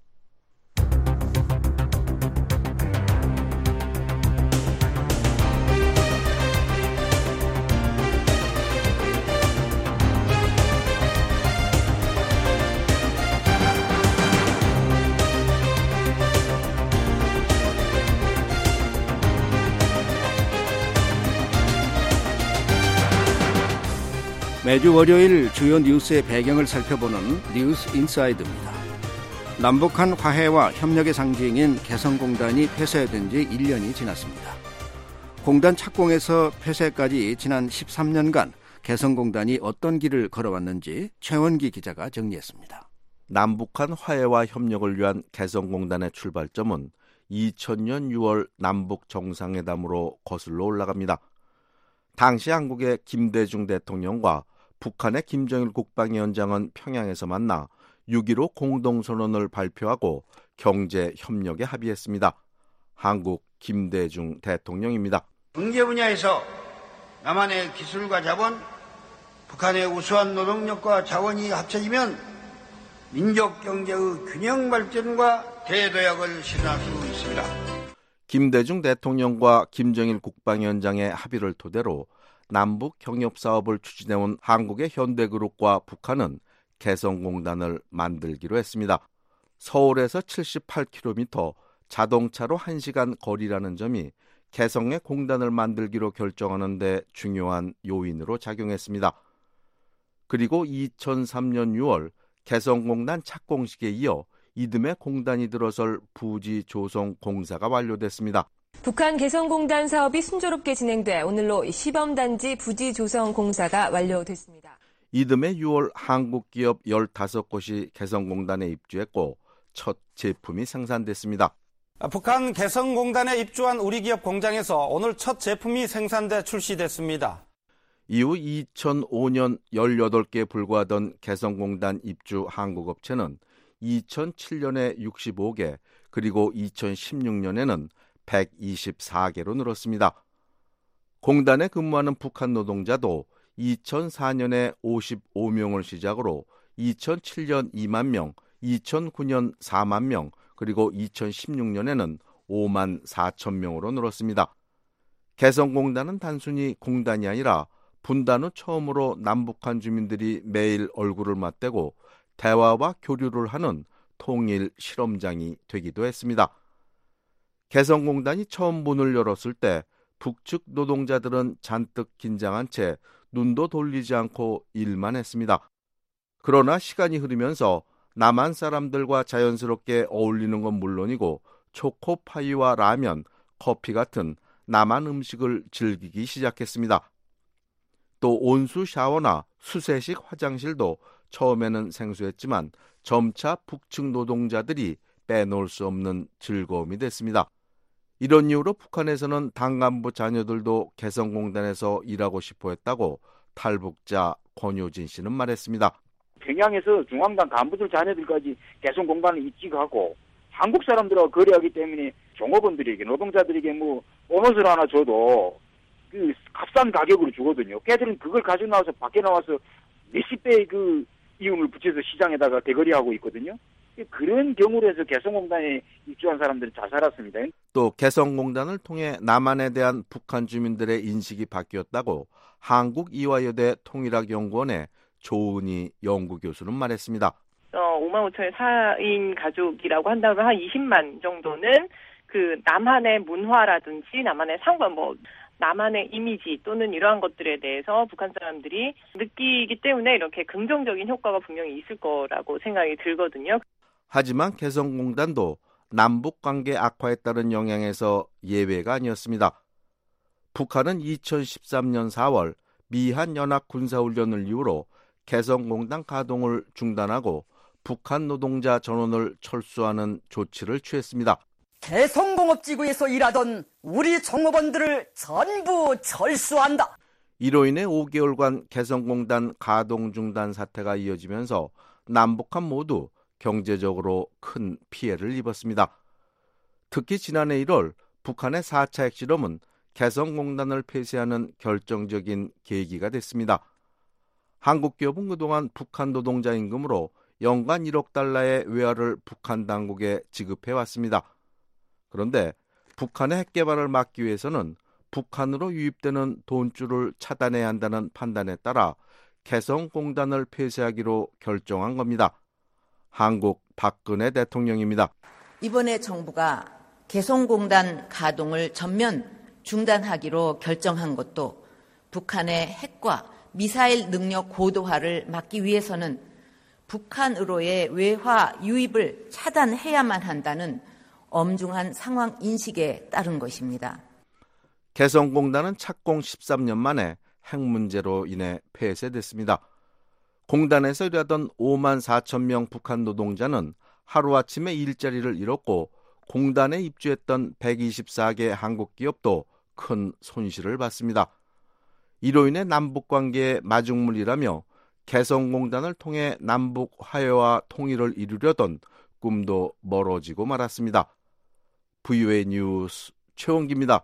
매주 월요일 주요 뉴스의 배경을 살펴보는 뉴스 인사이드입니다. 남북한 화해와 협력의 상징인 개성공단이 폐쇄된 지 1년이 지났습니다. 공단 착공에서 폐쇄까지 지난 13년간 개성공단이 어떤 길을 걸어왔는지 최원기 기자가 정리했습니다. 남북한 화해와 협력을 위한 개성공단의 출발점은 2000년 6월 남북 정상회담으로 거슬러 올라갑니다. 당시 한국의 김대중 대통령과 북한의 김정일 국방위원장은 평양에서 만나 6.15 공동선언을 발표하고 경제협력에 합의했습니다. 한국 김대중 대통령입니다. 경제 분야에서 남한의 기술과 자본, 북한의 우수한 노동력과 자원이 합쳐지면 민족 경제의 균형 발전과 대도약을 실현할 수 있습니다. 김대중 대통령과 김정일 국방위원장의 합의를 토대로 남북 경협사업을 추진해온 한국의 현대그룹과 북한은 개성공단을 만들기로 했습니다. 서울에서 78km, 자동차로 1시간 거리라는 점이 개성의 공단을 만들기로 결정하는 데 중요한 요인으로 작용했습니다. 그리고 2003년 6월 개성공단 착공식에 이어 이듬해 공단이 들어설 부지 조성 공사가 완료됐습니다. 북한 개성공단 사업이 순조롭게 진행돼 오늘로 시범단지 부지 조성 공사가 완료됐습니다. 이듬해 6월 한국 기업 15곳이 개성공단에 입주했고 첫 제품이 생산됐습니다. 북한 개성공단에 입주한 우리 기업 공장에서 오늘 첫 제품이 생산돼 출시됐습니다. 이후 2005년 18개에 불과하던 개성공단 입주 한국 업체는 2007년에 65개, 그리고 2016년에는 124개로 늘었습니다. 공단에 근무하는 북한 노동자도 2004년에 55명을 시작으로 2007년 2만 명, 2009년 4만 명, 그리고 2016년에는 5만 4천 명으로 늘었습니다. 개성공단은 단순히 공단이 아니라 분단 후 처음으로 남북한 주민들이 매일 얼굴을 맞대고 대화와 교류를 하는 통일 실험장이 되기도 했습니다. 개성공단이 처음 문을 열었을 때 북측 노동자들은 잔뜩 긴장한 채 눈도 돌리지 않고 일만 했습니다. 그러나 시간이 흐르면서 남한 사람들과 자연스럽게 어울리는 건 물론이고 초코파이와 라면, 커피 같은 남한 음식을 즐기기 시작했습니다. 또 온수 샤워나 수세식 화장실도 처음에는 생소했지만 점차 북측 노동자들이 빼놓을 수 없는 즐거움이 됐습니다. 이런 이유로 북한에서는 당 간부 자녀들도 개성공단에서 일하고 싶어 했다고 탈북자 권효진 씨는 말했습니다. 평양에서 중앙당 간부들 자녀들까지 개성공단을 입직하고 한국 사람들하고 거래하기 때문에 종업원들에게 노동자들에게 뭐 보너스를 하나 줘도 그 값싼 가격으로 주거든요. 걔들은 그걸 가지고 나와서 밖에 나와서 몇십 배의 그 이윤을 붙여서 시장에다가 대거리하고 있거든요. 그런 경우로 해서 개성공단에 입주한 사람들은 잘 살았습니다. 또 개성공단을 통해 남한에 대한 북한 주민들의 인식이 바뀌었다고 한국이화여대 통일학연구원의 조은희 연구교수는 말했습니다. 5만 5천의 4인 가족이라고 한다면 한 20만 정도는 그 남한의 문화라든지 남한의 상관, 남한의 이미지 또는 이러한 것들에 대해서 북한 사람들이 느끼기 때문에 이렇게 긍정적인 효과가 분명히 있을 거라고 생각이 들거든요. 하지만 개성공단도 남북관계 악화에 따른 영향에서 예외가 아니었습니다. 북한은 2013년 4월 미한 연합 군사훈련을 이유로 개성공단 가동을 중단하고 북한 노동자 전원을 철수하는 조치를 취했습니다. 개성공업지구에서 일하던 우리 종업원들을 전부 철수한다. 이로 인해 5개월간 개성공단 가동 중단 사태가 이어지면서 남북한 모두 경제적으로 큰 피해를 입었습니다. 특히 지난해 1월 북한의 4차 핵실험은 개성공단을 폐쇄하는 결정적인 계기가 됐습니다. 한국 기업은 그동안 북한 노동자 임금으로 연간 1억 달러의 외화를 북한 당국에 지급해왔습니다. 그런데 북한의 핵개발을 막기 위해서는 북한으로 유입되는 돈줄을 차단해야 한다는 판단에 따라 개성공단을 폐쇄하기로 결정한 겁니다. 한국 박근혜 대통령입니다. 이번에 정부가 개성공단 가동을 전면 중단하기로 결정한 것도 북한의 핵과 미사일 능력 고도화를 막기 위해서는 북한으로의 외화 유입을 차단해야만 한다는 엄중한 상황 인식에 따른 것입니다. 개성공단은 착공 13년 만에 핵 문제로 인해 폐쇄됐습니다. 공단에서 일하던 5만 4천 명 북한 노동자는 하루아침에 일자리를 잃었고 공단에 입주했던 124개 한국 기업도 큰 손실을 봤습니다. 이로 인해 남북관계의 마중물이라며 개성공단을 통해 남북 화해와 통일을 이루려던 꿈도 멀어지고 말았습니다. VOA 뉴스 최원기입니다.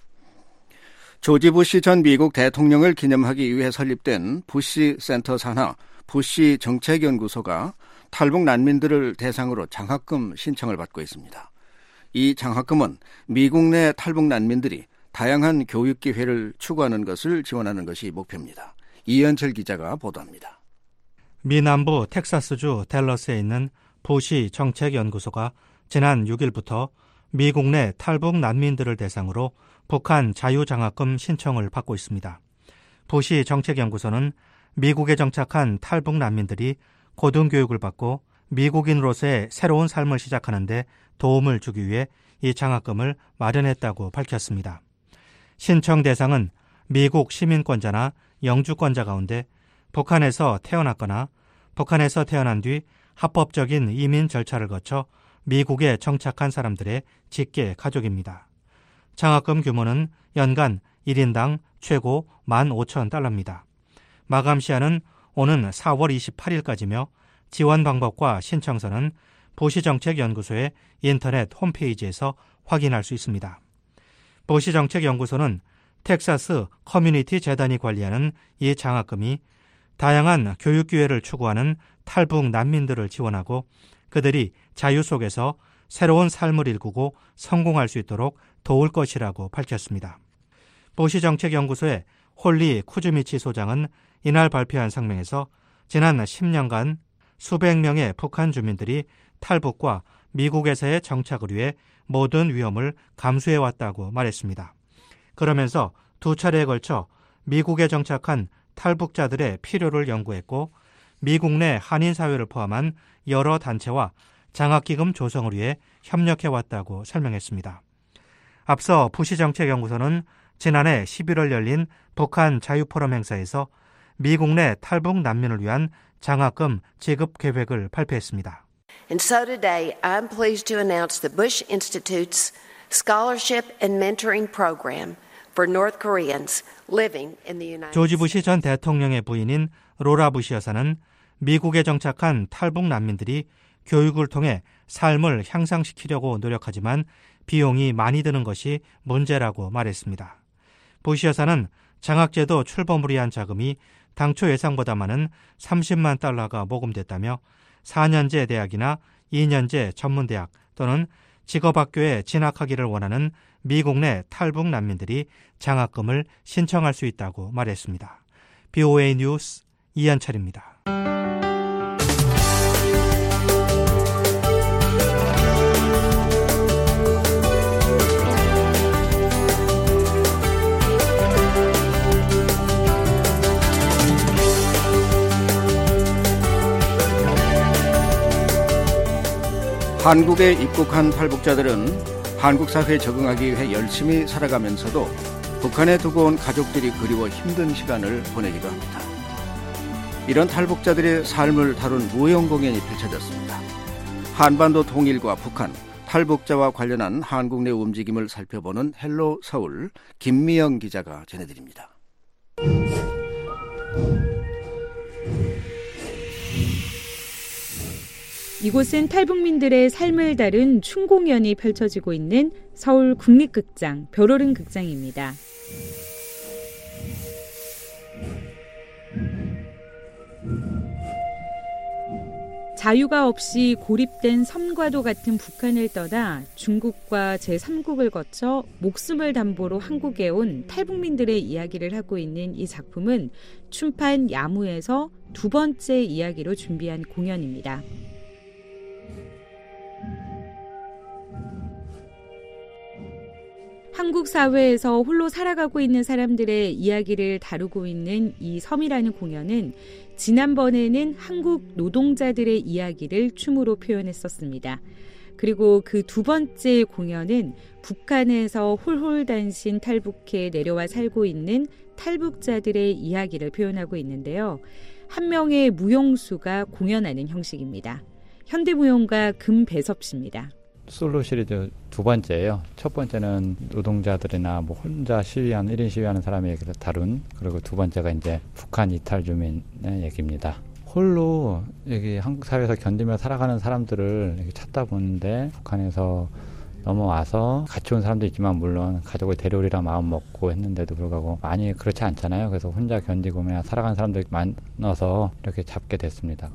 조지 부시 전 미국 대통령을 기념하기 위해 설립된 부시 센터 산하 부시 정책연구소가 탈북 난민들을 대상으로 장학금 신청을 받고 있습니다. 이 장학금은 미국 내 탈북 난민들이 다양한 교육 기회를 추구하는 것을 지원하는 것이 목표입니다. 이현철 기자가 보도합니다. 미 남부 텍사스주 댈러스에 있는 부시 정책연구소가 지난 6일부터 미국 내 탈북 난민들을 대상으로 북한 자유장학금 신청을 받고 있습니다. 부시 정책연구소는 미국에 정착한 탈북 난민들이 고등교육을 받고 미국인으로서의 새로운 삶을 시작하는 데 도움을 주기 위해 이 장학금을 마련했다고 밝혔습니다. 신청 대상은 미국 시민권자나 영주권자 가운데 북한에서 태어났거나 북한에서 태어난 뒤 합법적인 이민 절차를 거쳐 미국에 정착한 사람들의 직계 가족입니다. 장학금 규모는 연간 1인당 최고 15,000달러입니다. 마감 시한은 오는 4월 28일까지며 지원 방법과 신청서는 부시정책연구소의 인터넷 홈페이지에서 확인할 수 있습니다. 부시정책연구소는 텍사스 커뮤니티 재단이 관리하는 이 장학금이 다양한 교육 기회를 추구하는 탈북 난민들을 지원하고 그들이 자유 속에서 새로운 삶을 일구고 성공할 수 있도록 도울 것이라고 밝혔습니다. 부시정책연구소의 홀리 쿠즈미치 소장은 이날 발표한 성명에서 지난 10년간 수백 명의 북한 주민들이 탈북과 미국에서의 정착을 위해 모든 위험을 감수해왔다고 말했습니다. 그러면서 두 차례에 걸쳐 미국에 정착한 탈북자들의 필요를 연구했고 미국 내 한인사회를 포함한 여러 단체와 장학기금 조성을 위해 협력해왔다고 설명했습니다. 앞서 부시정책연구소는 지난해 11월 열린 북한 자유포럼 행사에서 미국 내 탈북 난민을 위한 장학금 지급 계획을 발표했습니다. And so today I'm pleased to announce the Bush Institute's Scholarship and Mentoring Program for North Koreans living in the United States. 조지 부시 전 대통령의 부인인 로라 부시 여사는 미국에 정착한 탈북 난민들이 교육을 통해 삶을 향상시키려고 노력하지만 비용이 많이 드는 것이 문제라고 말했습니다. 부시 여사는 장학제도 출범을 위한 자금이 당초 예상보다 많은 30만 달러가 모금됐다며 4년제 대학이나 2년제 전문대학 또는 직업학교에 진학하기를 원하는 미국 내 탈북 난민들이 장학금을 신청할 수 있다고 말했습니다. BOA 뉴스 이한철입니다. 한국에 입국한 탈북자들은 한국 사회에 적응하기 위해 열심히 살아가면서도 북한에 두고 온 가족들이 그리워 힘든 시간을 보내기도 합니다. 이런 탈북자들의 삶을 다룬 무용 공연이 펼쳐졌습니다. 한반도 통일과 북한, 탈북자와 관련한 한국 내 움직임을 살펴보는 헬로 서울 김미영 기자가 전해드립니다. 이곳은 탈북민들의 삶을 다룬 춤공연이 펼쳐지고 있는 서울 국립극장 벼로른 극장입니다. 자유가 없이 고립된 섬과도 같은 북한을 떠나 중국과 제3국을 거쳐 목숨을 담보로 한국에 온 탈북민들의 이야기를 하고 있는 이 작품은 춤판 야무에서 두 번째 이야기로 준비한 공연입니다. 한국 사회에서 홀로 살아가고 있는 사람들의 이야기를 다루고 있는 이 섬이라는 공연은 지난번에는 한국 노동자들의 이야기를 춤으로 표현했었습니다. 그리고 그 두 번째 공연은 북한에서 홀홀단신 탈북해 내려와 살고 있는 탈북자들의 이야기를 표현하고 있는데요. 한 명의 무용수가 공연하는 형식입니다. 현대무용가 금배섭 씨입니다. 솔로 시리즈 두 번째예요. 첫 번째는 노동자들이나 뭐 혼자 시위하는 1인 시위하는 사람의 얘기를 다룬, 그리고 두 번째가 이제 북한 이탈 주민의 얘기입니다. 홀로 여기 한국 사회에서 견디며 살아가는 사람들을 이렇게 찾다 보는데 북한에서 넘어와서 같이 온 사람도 있지만 물론 가족을 데려오리라 마음 먹고 했는데도 불구하고 많이 그렇지 않잖아요. 그래서 혼자 견디고 그냥 살아가는 사람들이 많아서 이렇게 잡게 됐습니다.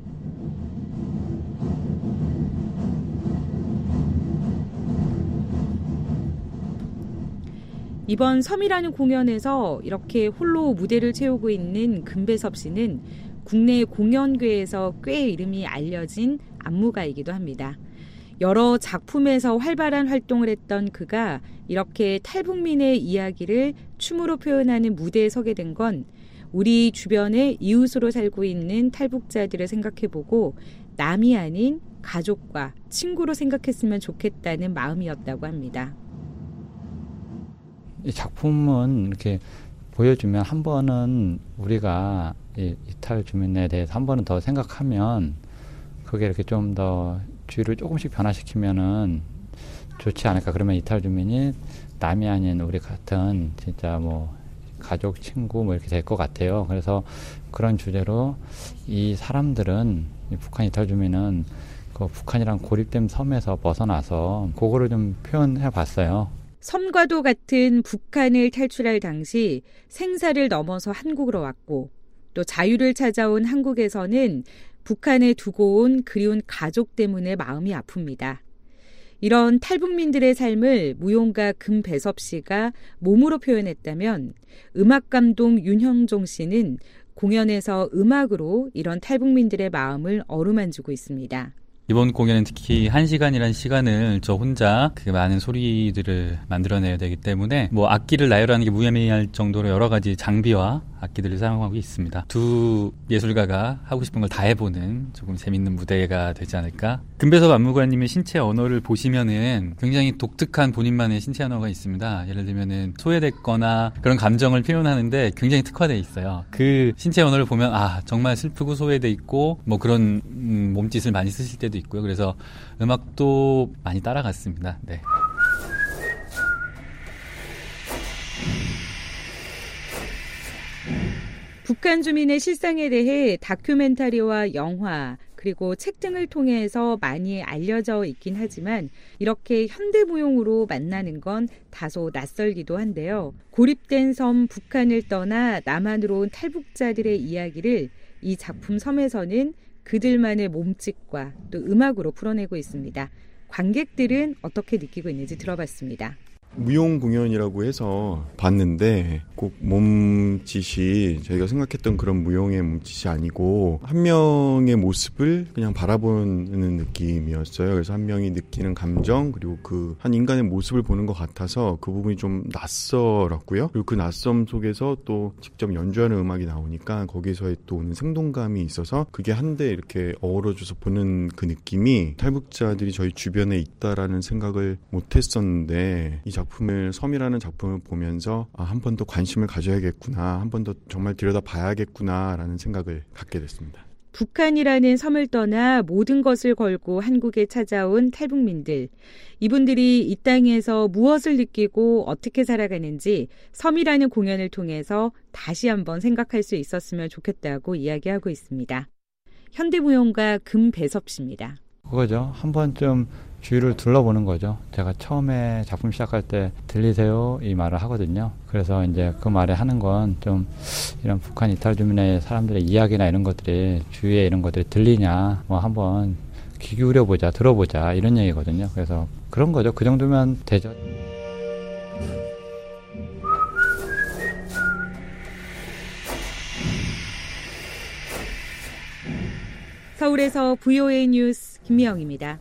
이번 섬이라는 공연에서 이렇게 홀로 무대를 채우고 있는 금배섭 씨는 국내 공연계에서 꽤 이름이 알려진 안무가이기도 합니다. 여러 작품에서 활발한 활동을 했던 그가 이렇게 탈북민의 이야기를 춤으로 표현하는 무대에 서게 된 건 우리 주변에 이웃으로 살고 있는 탈북자들을 생각해보고 남이 아닌 가족과 친구로 생각했으면 좋겠다는 마음이었다고 합니다. 이 작품은 이렇게 보여주면 한 번은 우리가 이 이탈 주민에 대해서 한 번은 더 생각하면 그게 이렇게 좀 더 주의를 조금씩 변화시키면은 좋지 않을까. 그러면 이탈 주민이 남이 아닌 우리 같은 진짜 뭐 가족, 친구 뭐 이렇게 될 것 같아요. 그래서 그런 주제로 이 사람들은, 이 북한 이탈 주민은 그 북한이랑 고립된 섬에서 벗어나서 그거를 좀 표현해 봤어요. 섬과도 같은 북한을 탈출할 당시 생사를 넘어서 한국으로 왔고 또 자유를 찾아온 한국에서는 북한에 두고 온 그리운 가족 때문에 마음이 아픕니다. 이런 탈북민들의 삶을 무용가 금배섭 씨가 몸으로 표현했다면 음악감독 윤형종 씨는 공연에서 음악으로 이런 탈북민들의 마음을 어루만지고 있습니다. 이번 공연은 특히 1시간이라는 시간을 저 혼자 그 많은 소리들을 만들어내야 되기 때문에 뭐 악기를 나열하는 게 무의미할 정도로 여러 가지 장비와 악기들을 사용하고 있습니다. 두 예술가가 하고 싶은 걸 다 해보는 조금 재밌는 무대가 되지 않을까. 금배섭 안무가님의 신체 언어를 보시면은 굉장히 독특한 본인만의 신체 언어가 있습니다. 예를 들면은 소외됐거나 그런 감정을 표현하는데 굉장히 특화되어 있어요. 그 신체 언어를 보면 아 정말 슬프고 소외돼 있고 뭐 그런 몸짓을 많이 쓰실 때도 있고요. 그래서 음악도 많이 따라갔습니다. 네. 북한 주민의 실상에 대해 다큐멘터리와 영화 그리고 책 등을 통해서 많이 알려져 있긴 하지만 이렇게 현대무용으로 만나는 건 다소 낯설기도 한데요. 고립된 섬 북한을 떠나 남한으로 온 탈북자들의 이야기를 이 작품 섬에서는 그들만의 몸짓과 또 음악으로 풀어내고 있습니다. 관객들은 어떻게 느끼고 있는지 들어봤습니다. 무용 공연이라고 해서 봤는데 꼭 몸짓이 저희가 생각했던 그런 무용의 몸짓이 아니고 한 명의 모습을 그냥 바라보는 느낌이었어요. 그래서 한 명이 느끼는 감정 그리고 그 한 인간의 모습을 보는 것 같아서 그 부분이 좀 낯설었고요. 그리고 그 낯섦 속에서 또 직접 연주하는 음악이 나오니까 거기서의 또 오는 생동감이 있어서 그게 한데 이렇게 어우러져서 보는 그 느낌이 탈북자들이 저희 주변에 있다라는 생각을 못했었는데 이 작품을 섬이라는 작품을 보면서 한 번 더 관심을 가져야겠구나, 한 번 더 정말 들여다봐야겠구나라는 생각을 갖게 됐습니다. 북한이라는 섬을 떠나 모든 것을 걸고 한국에 찾아온 탈북민들. 이분들이 이 땅에서 무엇을 느끼고 어떻게 살아가는지 섬이라는 공연을 통해서 다시 한번 생각할 수 있었으면 좋겠다고 이야기하고 있습니다. 현대무용가 금배섭 씨입니다. 그거죠. 한 번쯤 주위를 둘러보는 거죠. 제가 처음에 작품 시작할 때 들리세요 이 말을 하거든요. 그래서 이제 그 말에 하는 건 좀 이런 북한 이탈 주민의 사람들의 이야기나 이런 것들이 주위에 이런 것들이 들리냐 뭐 한번 귀 기울여 보자, 들어보자 이런 얘기거든요. 그래서 그런 거죠. 그 정도면 되죠. 서울에서 VOA 뉴스 김미영입니다.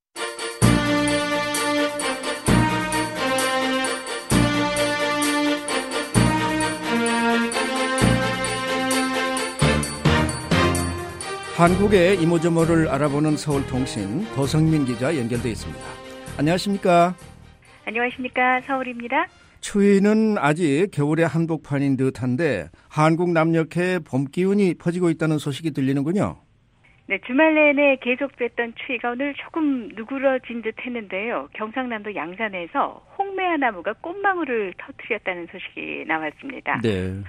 한국의 이모저모를 알아보는 서울통신 더성민 기자 연결돼 있습니다. 안녕하십니까? 안녕하십니까? 서울입니다. 추위는 아직 겨울의 한복판인 듯한데 한국 남녘에 봄 기운이 퍼지고 있다는 소식이 들리는군요. 네, 주말 내내 계속됐던 추위가 오늘 조금 누그러진 듯 했는데요. 경상남도 양산에서 홍매화 나무가 꽃망울을 터뜨렸다는 소식이 나왔습니다. 네.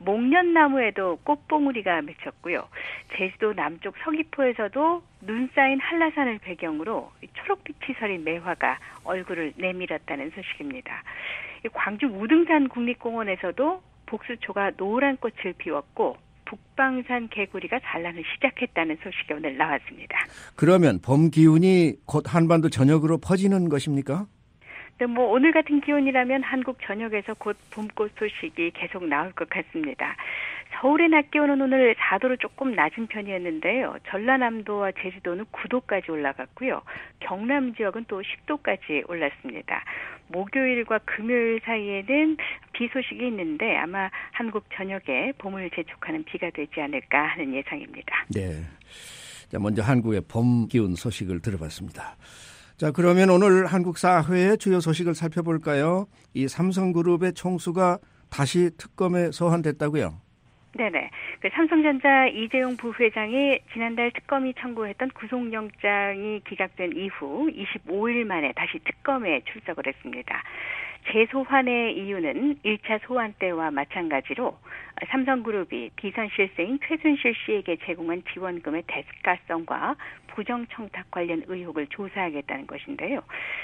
목련나무에도 꽃봉우리가 맺혔고요. 제주도 남쪽 서귀포에서도 눈 쌓인 한라산을 배경으로 초록빛이 서린 매화가 얼굴을 내밀었다는 소식입니다. 광주 우등산 국립공원에서도 복수초가 노란 꽃을 피웠고 북방산 개구리가 산란을 시작했다는 소식이 오늘 나왔습니다. 그러면 봄 기운이 곧 한반도 전역으로 퍼지는 것입니까? 네, 오늘 같은 기온이라면 한국 전역에서 곧 봄꽃 소식이 계속 나올 것 같습니다. 서울의 낮 기온은 오늘 4도로 조금 낮은 편이었는데요. 전라남도와 제주도는 9도까지 올라갔고요. 경남 지역은 또 10도까지 올랐습니다. 목요일과 금요일 사이에는 비 소식이 있는데 아마 한국 전역에 봄을 재촉하는 비가 되지 않을까 하는 예상입니다. 네. 자, 먼저 한국의 봄 기운 소식을 들어봤습니다. 자, 그러면 오늘 한국 사회의 주요 소식을 살펴볼까요? 이 삼성그룹의 총수가 다시 특검에 소환됐다고요? 네네. 삼성전자 이재용 부회장이 지난달 특검이 청구했던 구속영장이 기각된 이후 25일 만에 다시 특검에 출석을 했습니다. 재소환의 이유는 1차 소환 때와 마찬가지로 삼성그룹이 비선실세인 최순실 씨에게 제공한 지원금의 대가성과 부정청탁 관련 의혹을 조사하겠다는 것인데요.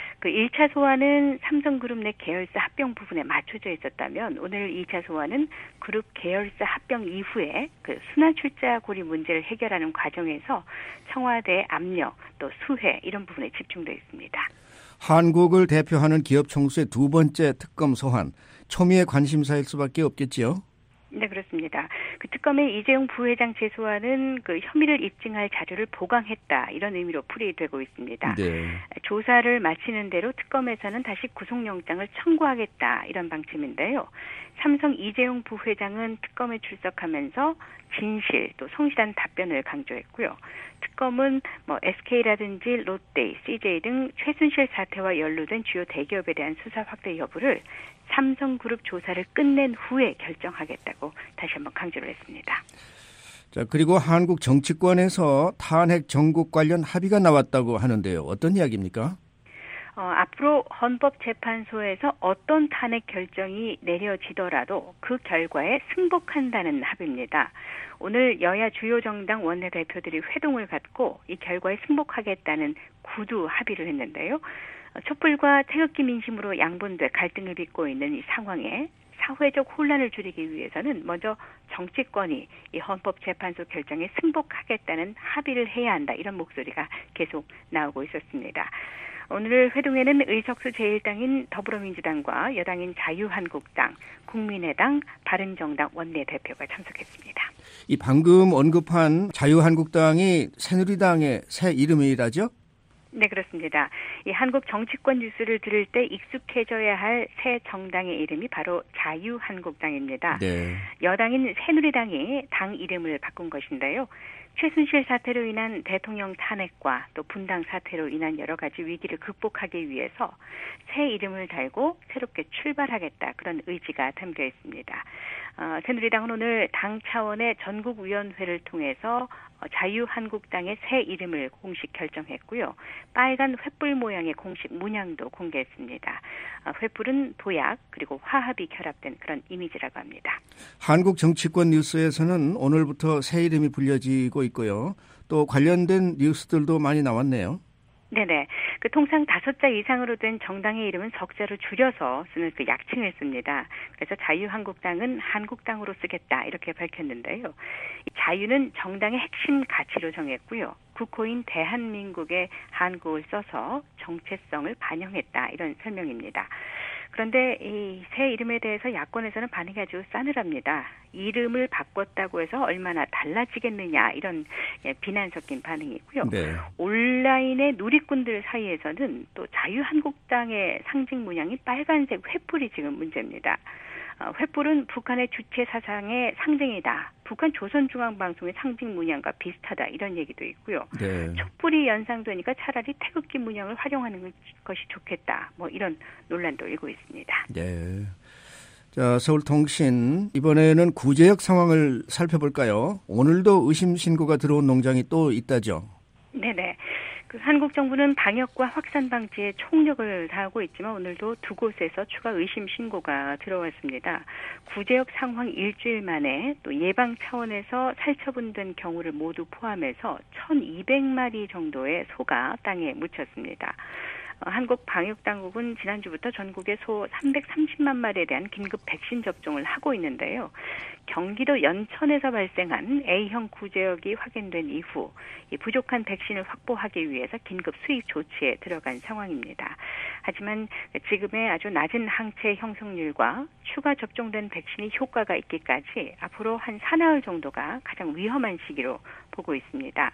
1차 소환은 삼성그룹 내 계열사 합병 부분에 맞춰져 있었다면 오늘 2차 소환은 그룹 계열사 합병 이후에 순환 출자 고리 문제를 해결하는 과정에서 청와대 압력 또 수혜 이런 부분에 집중되어 있습니다. 한국을 대표하는 기업 총수의 두 번째 특검 소환, 초미의 관심사일 수밖에 없겠지요? 네, 그렇습니다. 특검의 이재용 부회장 재소환은 혐의를 입증할 자료를 보강했다 이런 의미로 풀이되고 있습니다. 네. 조사를 마치는 대로 특검에서는 다시 구속영장을 청구하겠다 이런 방침인데요. 삼성 이재용 부회장은 특검에 출석하면서 진실 또 성실한 답변을 강조했고요. 특검은 SK라든지 롯데, CJ 등 최순실 사태와 연루된 주요 대기업에 대한 수사 확대 여부를 삼성그룹 조사를 끝낸 후에 결정하겠다고 다시 한번 강조를 했습니다. 자, 그리고 한국 정치권에서 탄핵 정국 관련 합의가 나왔다고 하는데요. 어떤 이야기입니까? 앞으로 헌법재판소에서 어떤 탄핵 결정이 내려지더라도 그 결과에 승복한다는 합의입니다. 오늘 여야 주요 정당 원내대표들이 회동을 갖고 이 결과에 승복하겠다는 구두 합의를 했는데요. 촛불과 태극기 민심으로 양분돼 갈등을 빚고 있는 이 상황에 사회적 혼란을 줄이기 위해서는 먼저 정치권이 이 헌법재판소 결정에 승복하겠다는 합의를 해야 한다. 이런 목소리가 계속 나오고 있었습니다. 오늘 회동에는 의석수 제1당인 더불어민주당과 여당인 자유한국당, 국민의당, 바른정당 원내대표가 참석했습니다. 이 방금 언급한 자유한국당이 새누리당의 새 이름이라죠? 네, 그렇습니다. 이 한국 정치권 뉴스를 들을 때 익숙해져야 할 새 정당의 이름이 바로 자유한국당입니다. 네. 여당인 새누리당이 당 이름을 바꾼 것인데요. 최순실 사태로 인한 대통령 탄핵과 또 분당 사태로 인한 여러 가지 위기를 극복하기 위해서 새 이름을 달고 새롭게 출발하겠다, 그런 의지가 담겨 있습니다. 새누리당은 오늘 당 차원의 전국위원회를 통해서 자유한국당의 새 이름을 공식 결정했고요. 빨간 횃불 모양의 공식 문양도 공개했습니다. 횃불은 도약 그리고 화합이 결합된 그런 이미지라고 합니다. 한국 정치권 뉴스에서는 오늘부터 새 이름이 불려지고 있고요. 또 관련된 뉴스들도 많이 나왔네요. 네네. 통상 5자 이상으로 된 정당의 이름은 석자로 줄여서 쓰는 그 약칭을 씁니다. 그래서 자유한국당은 한국당으로 쓰겠다, 이렇게 밝혔는데요. 자유는 정당의 핵심 가치로 정했고요. 국호인 대한민국의 한국을 써서 정체성을 반영했다, 이런 설명입니다. 그런데 이 새 이름에 대해서 야권에서는 반응이 아주 싸늘합니다. 이름을 바꿨다고 해서 얼마나 달라지겠느냐, 이런 비난 섞인 반응이고요. 네. 온라인의 누리꾼들 사이에서는 또 자유한국당의 상징 문양인 빨간색 횃불이 지금 문제입니다. 횃불은 북한의 주체 사상의 상징이다. 북한 조선중앙방송의 상징 문양과 비슷하다, 이런 얘기도 있고요. 네. 촛불이 연상되니까 차라리 태극기 문양을 활용하는 것이 좋겠다, 이런 논란도 일고 있습니다. 네. 자, 서울통신, 이번에는 구제역 상황을 살펴볼까요? 오늘도 의심 신고가 들어온 농장이 또 있다죠? 네네. 한국 정부는 방역과 확산 방지에 총력을 다하고 있지만 오늘도 2곳에서 추가 의심 신고가 들어왔습니다. 구제역 상황 일주일 만에 또 예방 차원에서 살처분된 경우를 모두 포함해서 1,200마리 정도의 소가 땅에 묻혔습니다. 한국 방역당국은 지난주부터 전국의 소 330만 마리에 대한 긴급 백신 접종을 하고 있는데요. 경기도 연천에서 발생한 A형 구제역이 확인된 이후 이 부족한 백신을 확보하기 위해서 긴급 수입 조치에 들어간 상황입니다. 하지만 지금의 아주 낮은 항체 형성률과 추가 접종된 백신이 효과가 있기까지 앞으로 한 사나흘 정도가 가장 위험한 시기로 보고 있습니다.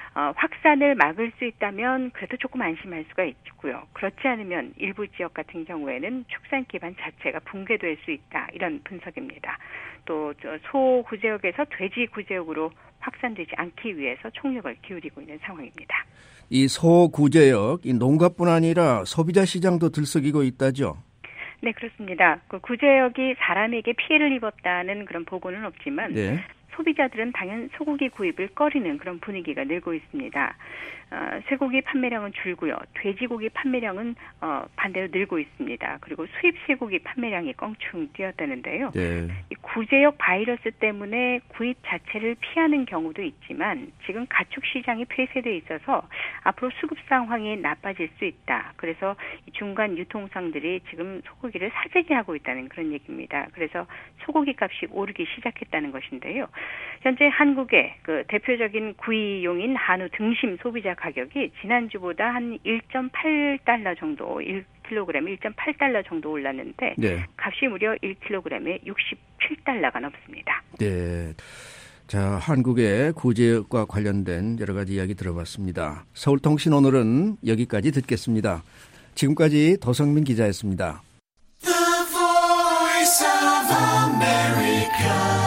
확산을 막을 수 있다면 그래도 조금 안심할 수가 있고요. 그렇지 않으면 일부 지역 같은 경우에는 축산 기반 자체가 붕괴될 수 있다, 이런 분석입니다. 또 소 구제역에서 돼지 구제역으로 확산되지 않기 위해서 총력을 기울이고 있는 상황입니다. 이 소 구제역, 이 농가뿐 아니라 소비자 시장도 들썩이고 있다죠? 네, 그렇습니다. 그 구제역이 사람에게 피해를 입었다는 그런 보고는 없지만 네. 소비자들은 당연 소고기 구입을 꺼리는 그런 분위기가 늘고 있습니다. 쇠고기 판매량은 줄고요. 돼지고기 판매량은 반대로 늘고 있습니다. 그리고 수입 쇠고기 판매량이 껑충 뛰었다는데요. 네. 이 구제역 바이러스 때문에 구입 자체를 피하는 경우도 있지만 지금 가축 시장이 폐쇄돼 있어서 앞으로 수급 상황이 나빠질 수 있다. 그래서 이 중간 유통상들이 지금 소고기를 사재기 하고 있다는 그런 얘기입니다. 그래서 소고기 값이 오르기 시작했다는 것인데요. 현재 한국의 그 대표적인 구이용인 한우 등심 소비자 가격이 지난주보다 한 1.8달러 정도, 1kg에 1.8달러 정도 올랐는데 네. 값이 무려 1kg에 67달러가 넘습니다. 네. 자, 한국의 구제역과 관련된 여러 가지 이야기 들어봤습니다. 서울통신 오늘은 여기까지 듣겠습니다. 지금까지 도성민 기자였습니다. The Voice of America.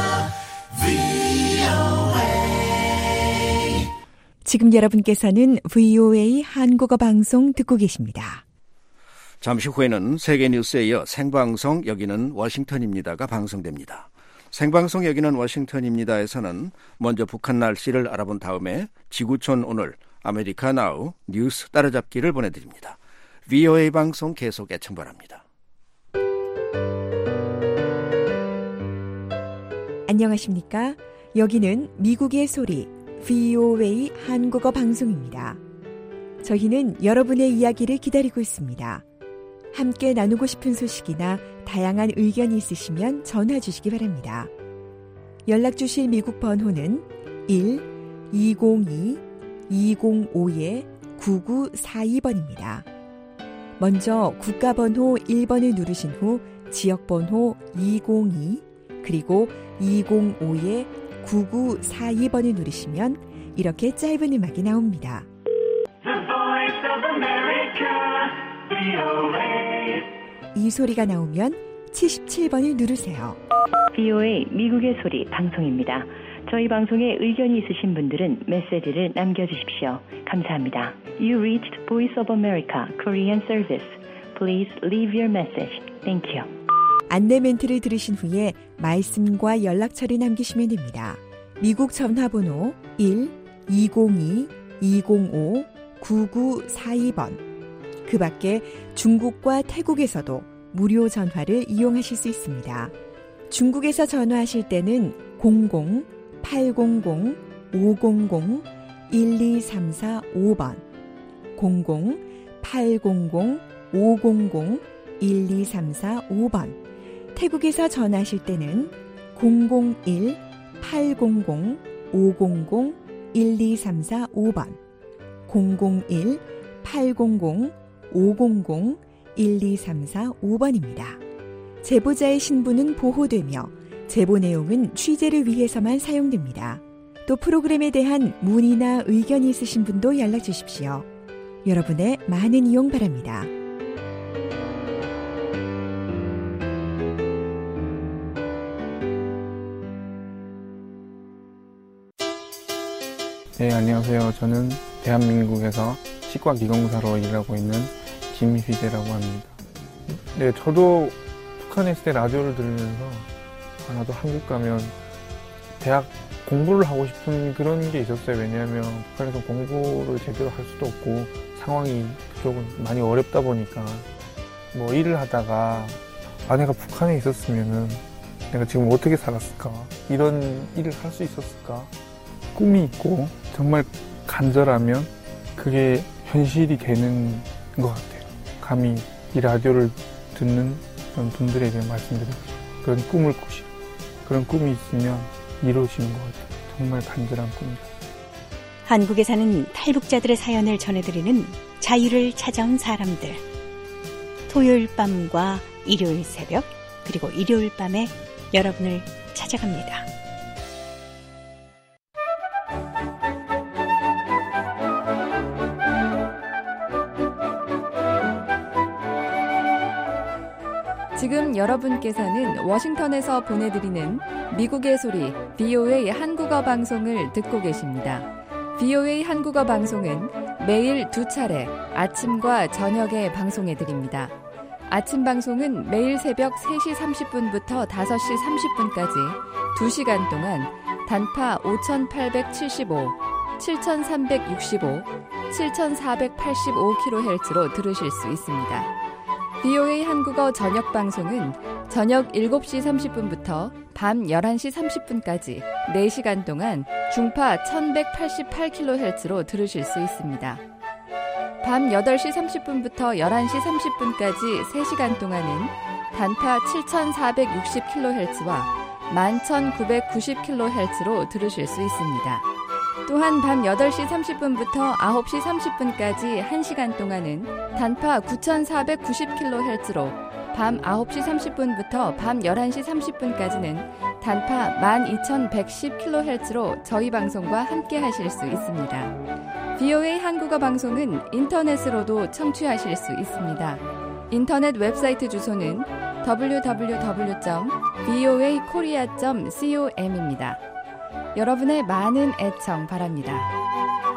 지금 여러분께서는 VOA 한국어 방송 듣고 계십니다. 잠시 후에는 세계뉴스에 이어 생방송 여기는 워싱턴입니다가 방송됩니다. 생방송 여기는 워싱턴입니다에서는 먼저 북한 날씨를 알아본 다음에 지구촌 오늘 아메리카 나우 뉴스 따라잡기를 보내드립니다. VOA 방송 계속 애청바랍니다. 안녕하십니까? 여기는 미국의 소리 VOA 한국어 방송입니다. 저희는 여러분의 이야기를 기다리고 있습니다. 함께 나누고 싶은 소식이나 다양한 의견이 있으시면 전화 주시기 바랍니다. 연락 주실 미국 번호는 1-202-205-9942번입니다. 먼저 국가번호 1번을 누르신 후 지역번호 202 그리고 205-9942번을 누르시면 이렇게 짧은 음악이 나옵니다. 이 소리가 나오면 77번을 누르세요. VOA 미국의 소리 방송입니다. 저희 방송에 의견이 있으신 분들은 메시지를 남겨주십시오. 감사합니다. You reached Voice of America Korean Service. Please leave your message. Thank you. 안내 멘트를 들으신 후에 말씀과 연락처를 남기시면 됩니다. 미국 전화번호 1-202-205-9942번. 그 밖에 중국과 태국에서도 무료 전화를 이용하실 수 있습니다. 중국에서 전화하실 때는 00-800-500-12345번 00-800-500-12345번 태국에서 전화하실 때는 001-800-500-12345번 001-800-500-12345번입니다. 제보자의 신분은 보호되며 제보 내용은 취재를 위해서만 사용됩니다. 또 프로그램에 대한 문의나 의견이 있으신 분도 연락 주십시오. 여러분의 많은 이용 바랍니다. 네, 안녕하세요. 저는 대한민국에서 치과기공사로 일하고 있는 김휘재라고 합니다. 네, 저도 북한에 있을 때 라디오를 들으면서 나도 한국 가면 대학 공부를 하고 싶은 그런 게 있었어요. 왜냐하면 북한에서 공부를 제대로 할 수도 없고 상황이 그쪽은 많이 어렵다 보니까 뭐 일을 하다가 내가 북한에 있었으면은 내가 지금 어떻게 살았을까, 이런 일을 할 수 있었을까, 꿈이 있고 정말 간절하면 그게 현실이 되는 것 같아요. 감히 이 라디오를 듣는 그런 분들에게 말씀드리고 싶어요. 그런 꿈을 꾸시고 그런 꿈이 있으면 이루어지는 것 같아요. 정말 간절한 꿈이다. 한국에 사는 탈북자들의 사연을 전해드리는 자유를 찾아온 사람들. 토요일 밤과 일요일 새벽 그리고 일요일 밤에 여러분을 찾아갑니다. 지금 여러분께서는 워싱턴에서 보내드리는 미국의 소리 VOA 한국어 방송을 듣고 계십니다. VOA 한국어 방송은 매일 2차례 아침과 저녁에 방송해드립니다. 아침 방송은 매일 새벽 3시 30분부터 5시 30분까지 2시간 동안 단파 5875, 7365, 7485kHz로 들으실 수 있습니다. VOA 한국어 저녁 방송은 저녁 7시 30분부터 밤 11시 30분까지 4시간 동안 중파 1188kHz로 들으실 수 있습니다. 밤 8시 30분부터 11시 30분까지 3시간 동안은 단파 7460kHz와 11990kHz로 들으실 수 있습니다. 또한 밤 8시 30분부터 9시 30분까지 1시간 동안은 단파 9490kHz로 밤 9시 30분부터 밤 11시 30분까지는 단파 12110kHz로 저희 방송과 함께 하실 수 있습니다. VOA 한국어 방송은 인터넷으로도 청취하실 수 있습니다. 인터넷 웹사이트 주소는 www.voakorea.com입니다. 여러분의 많은 애청 바랍니다.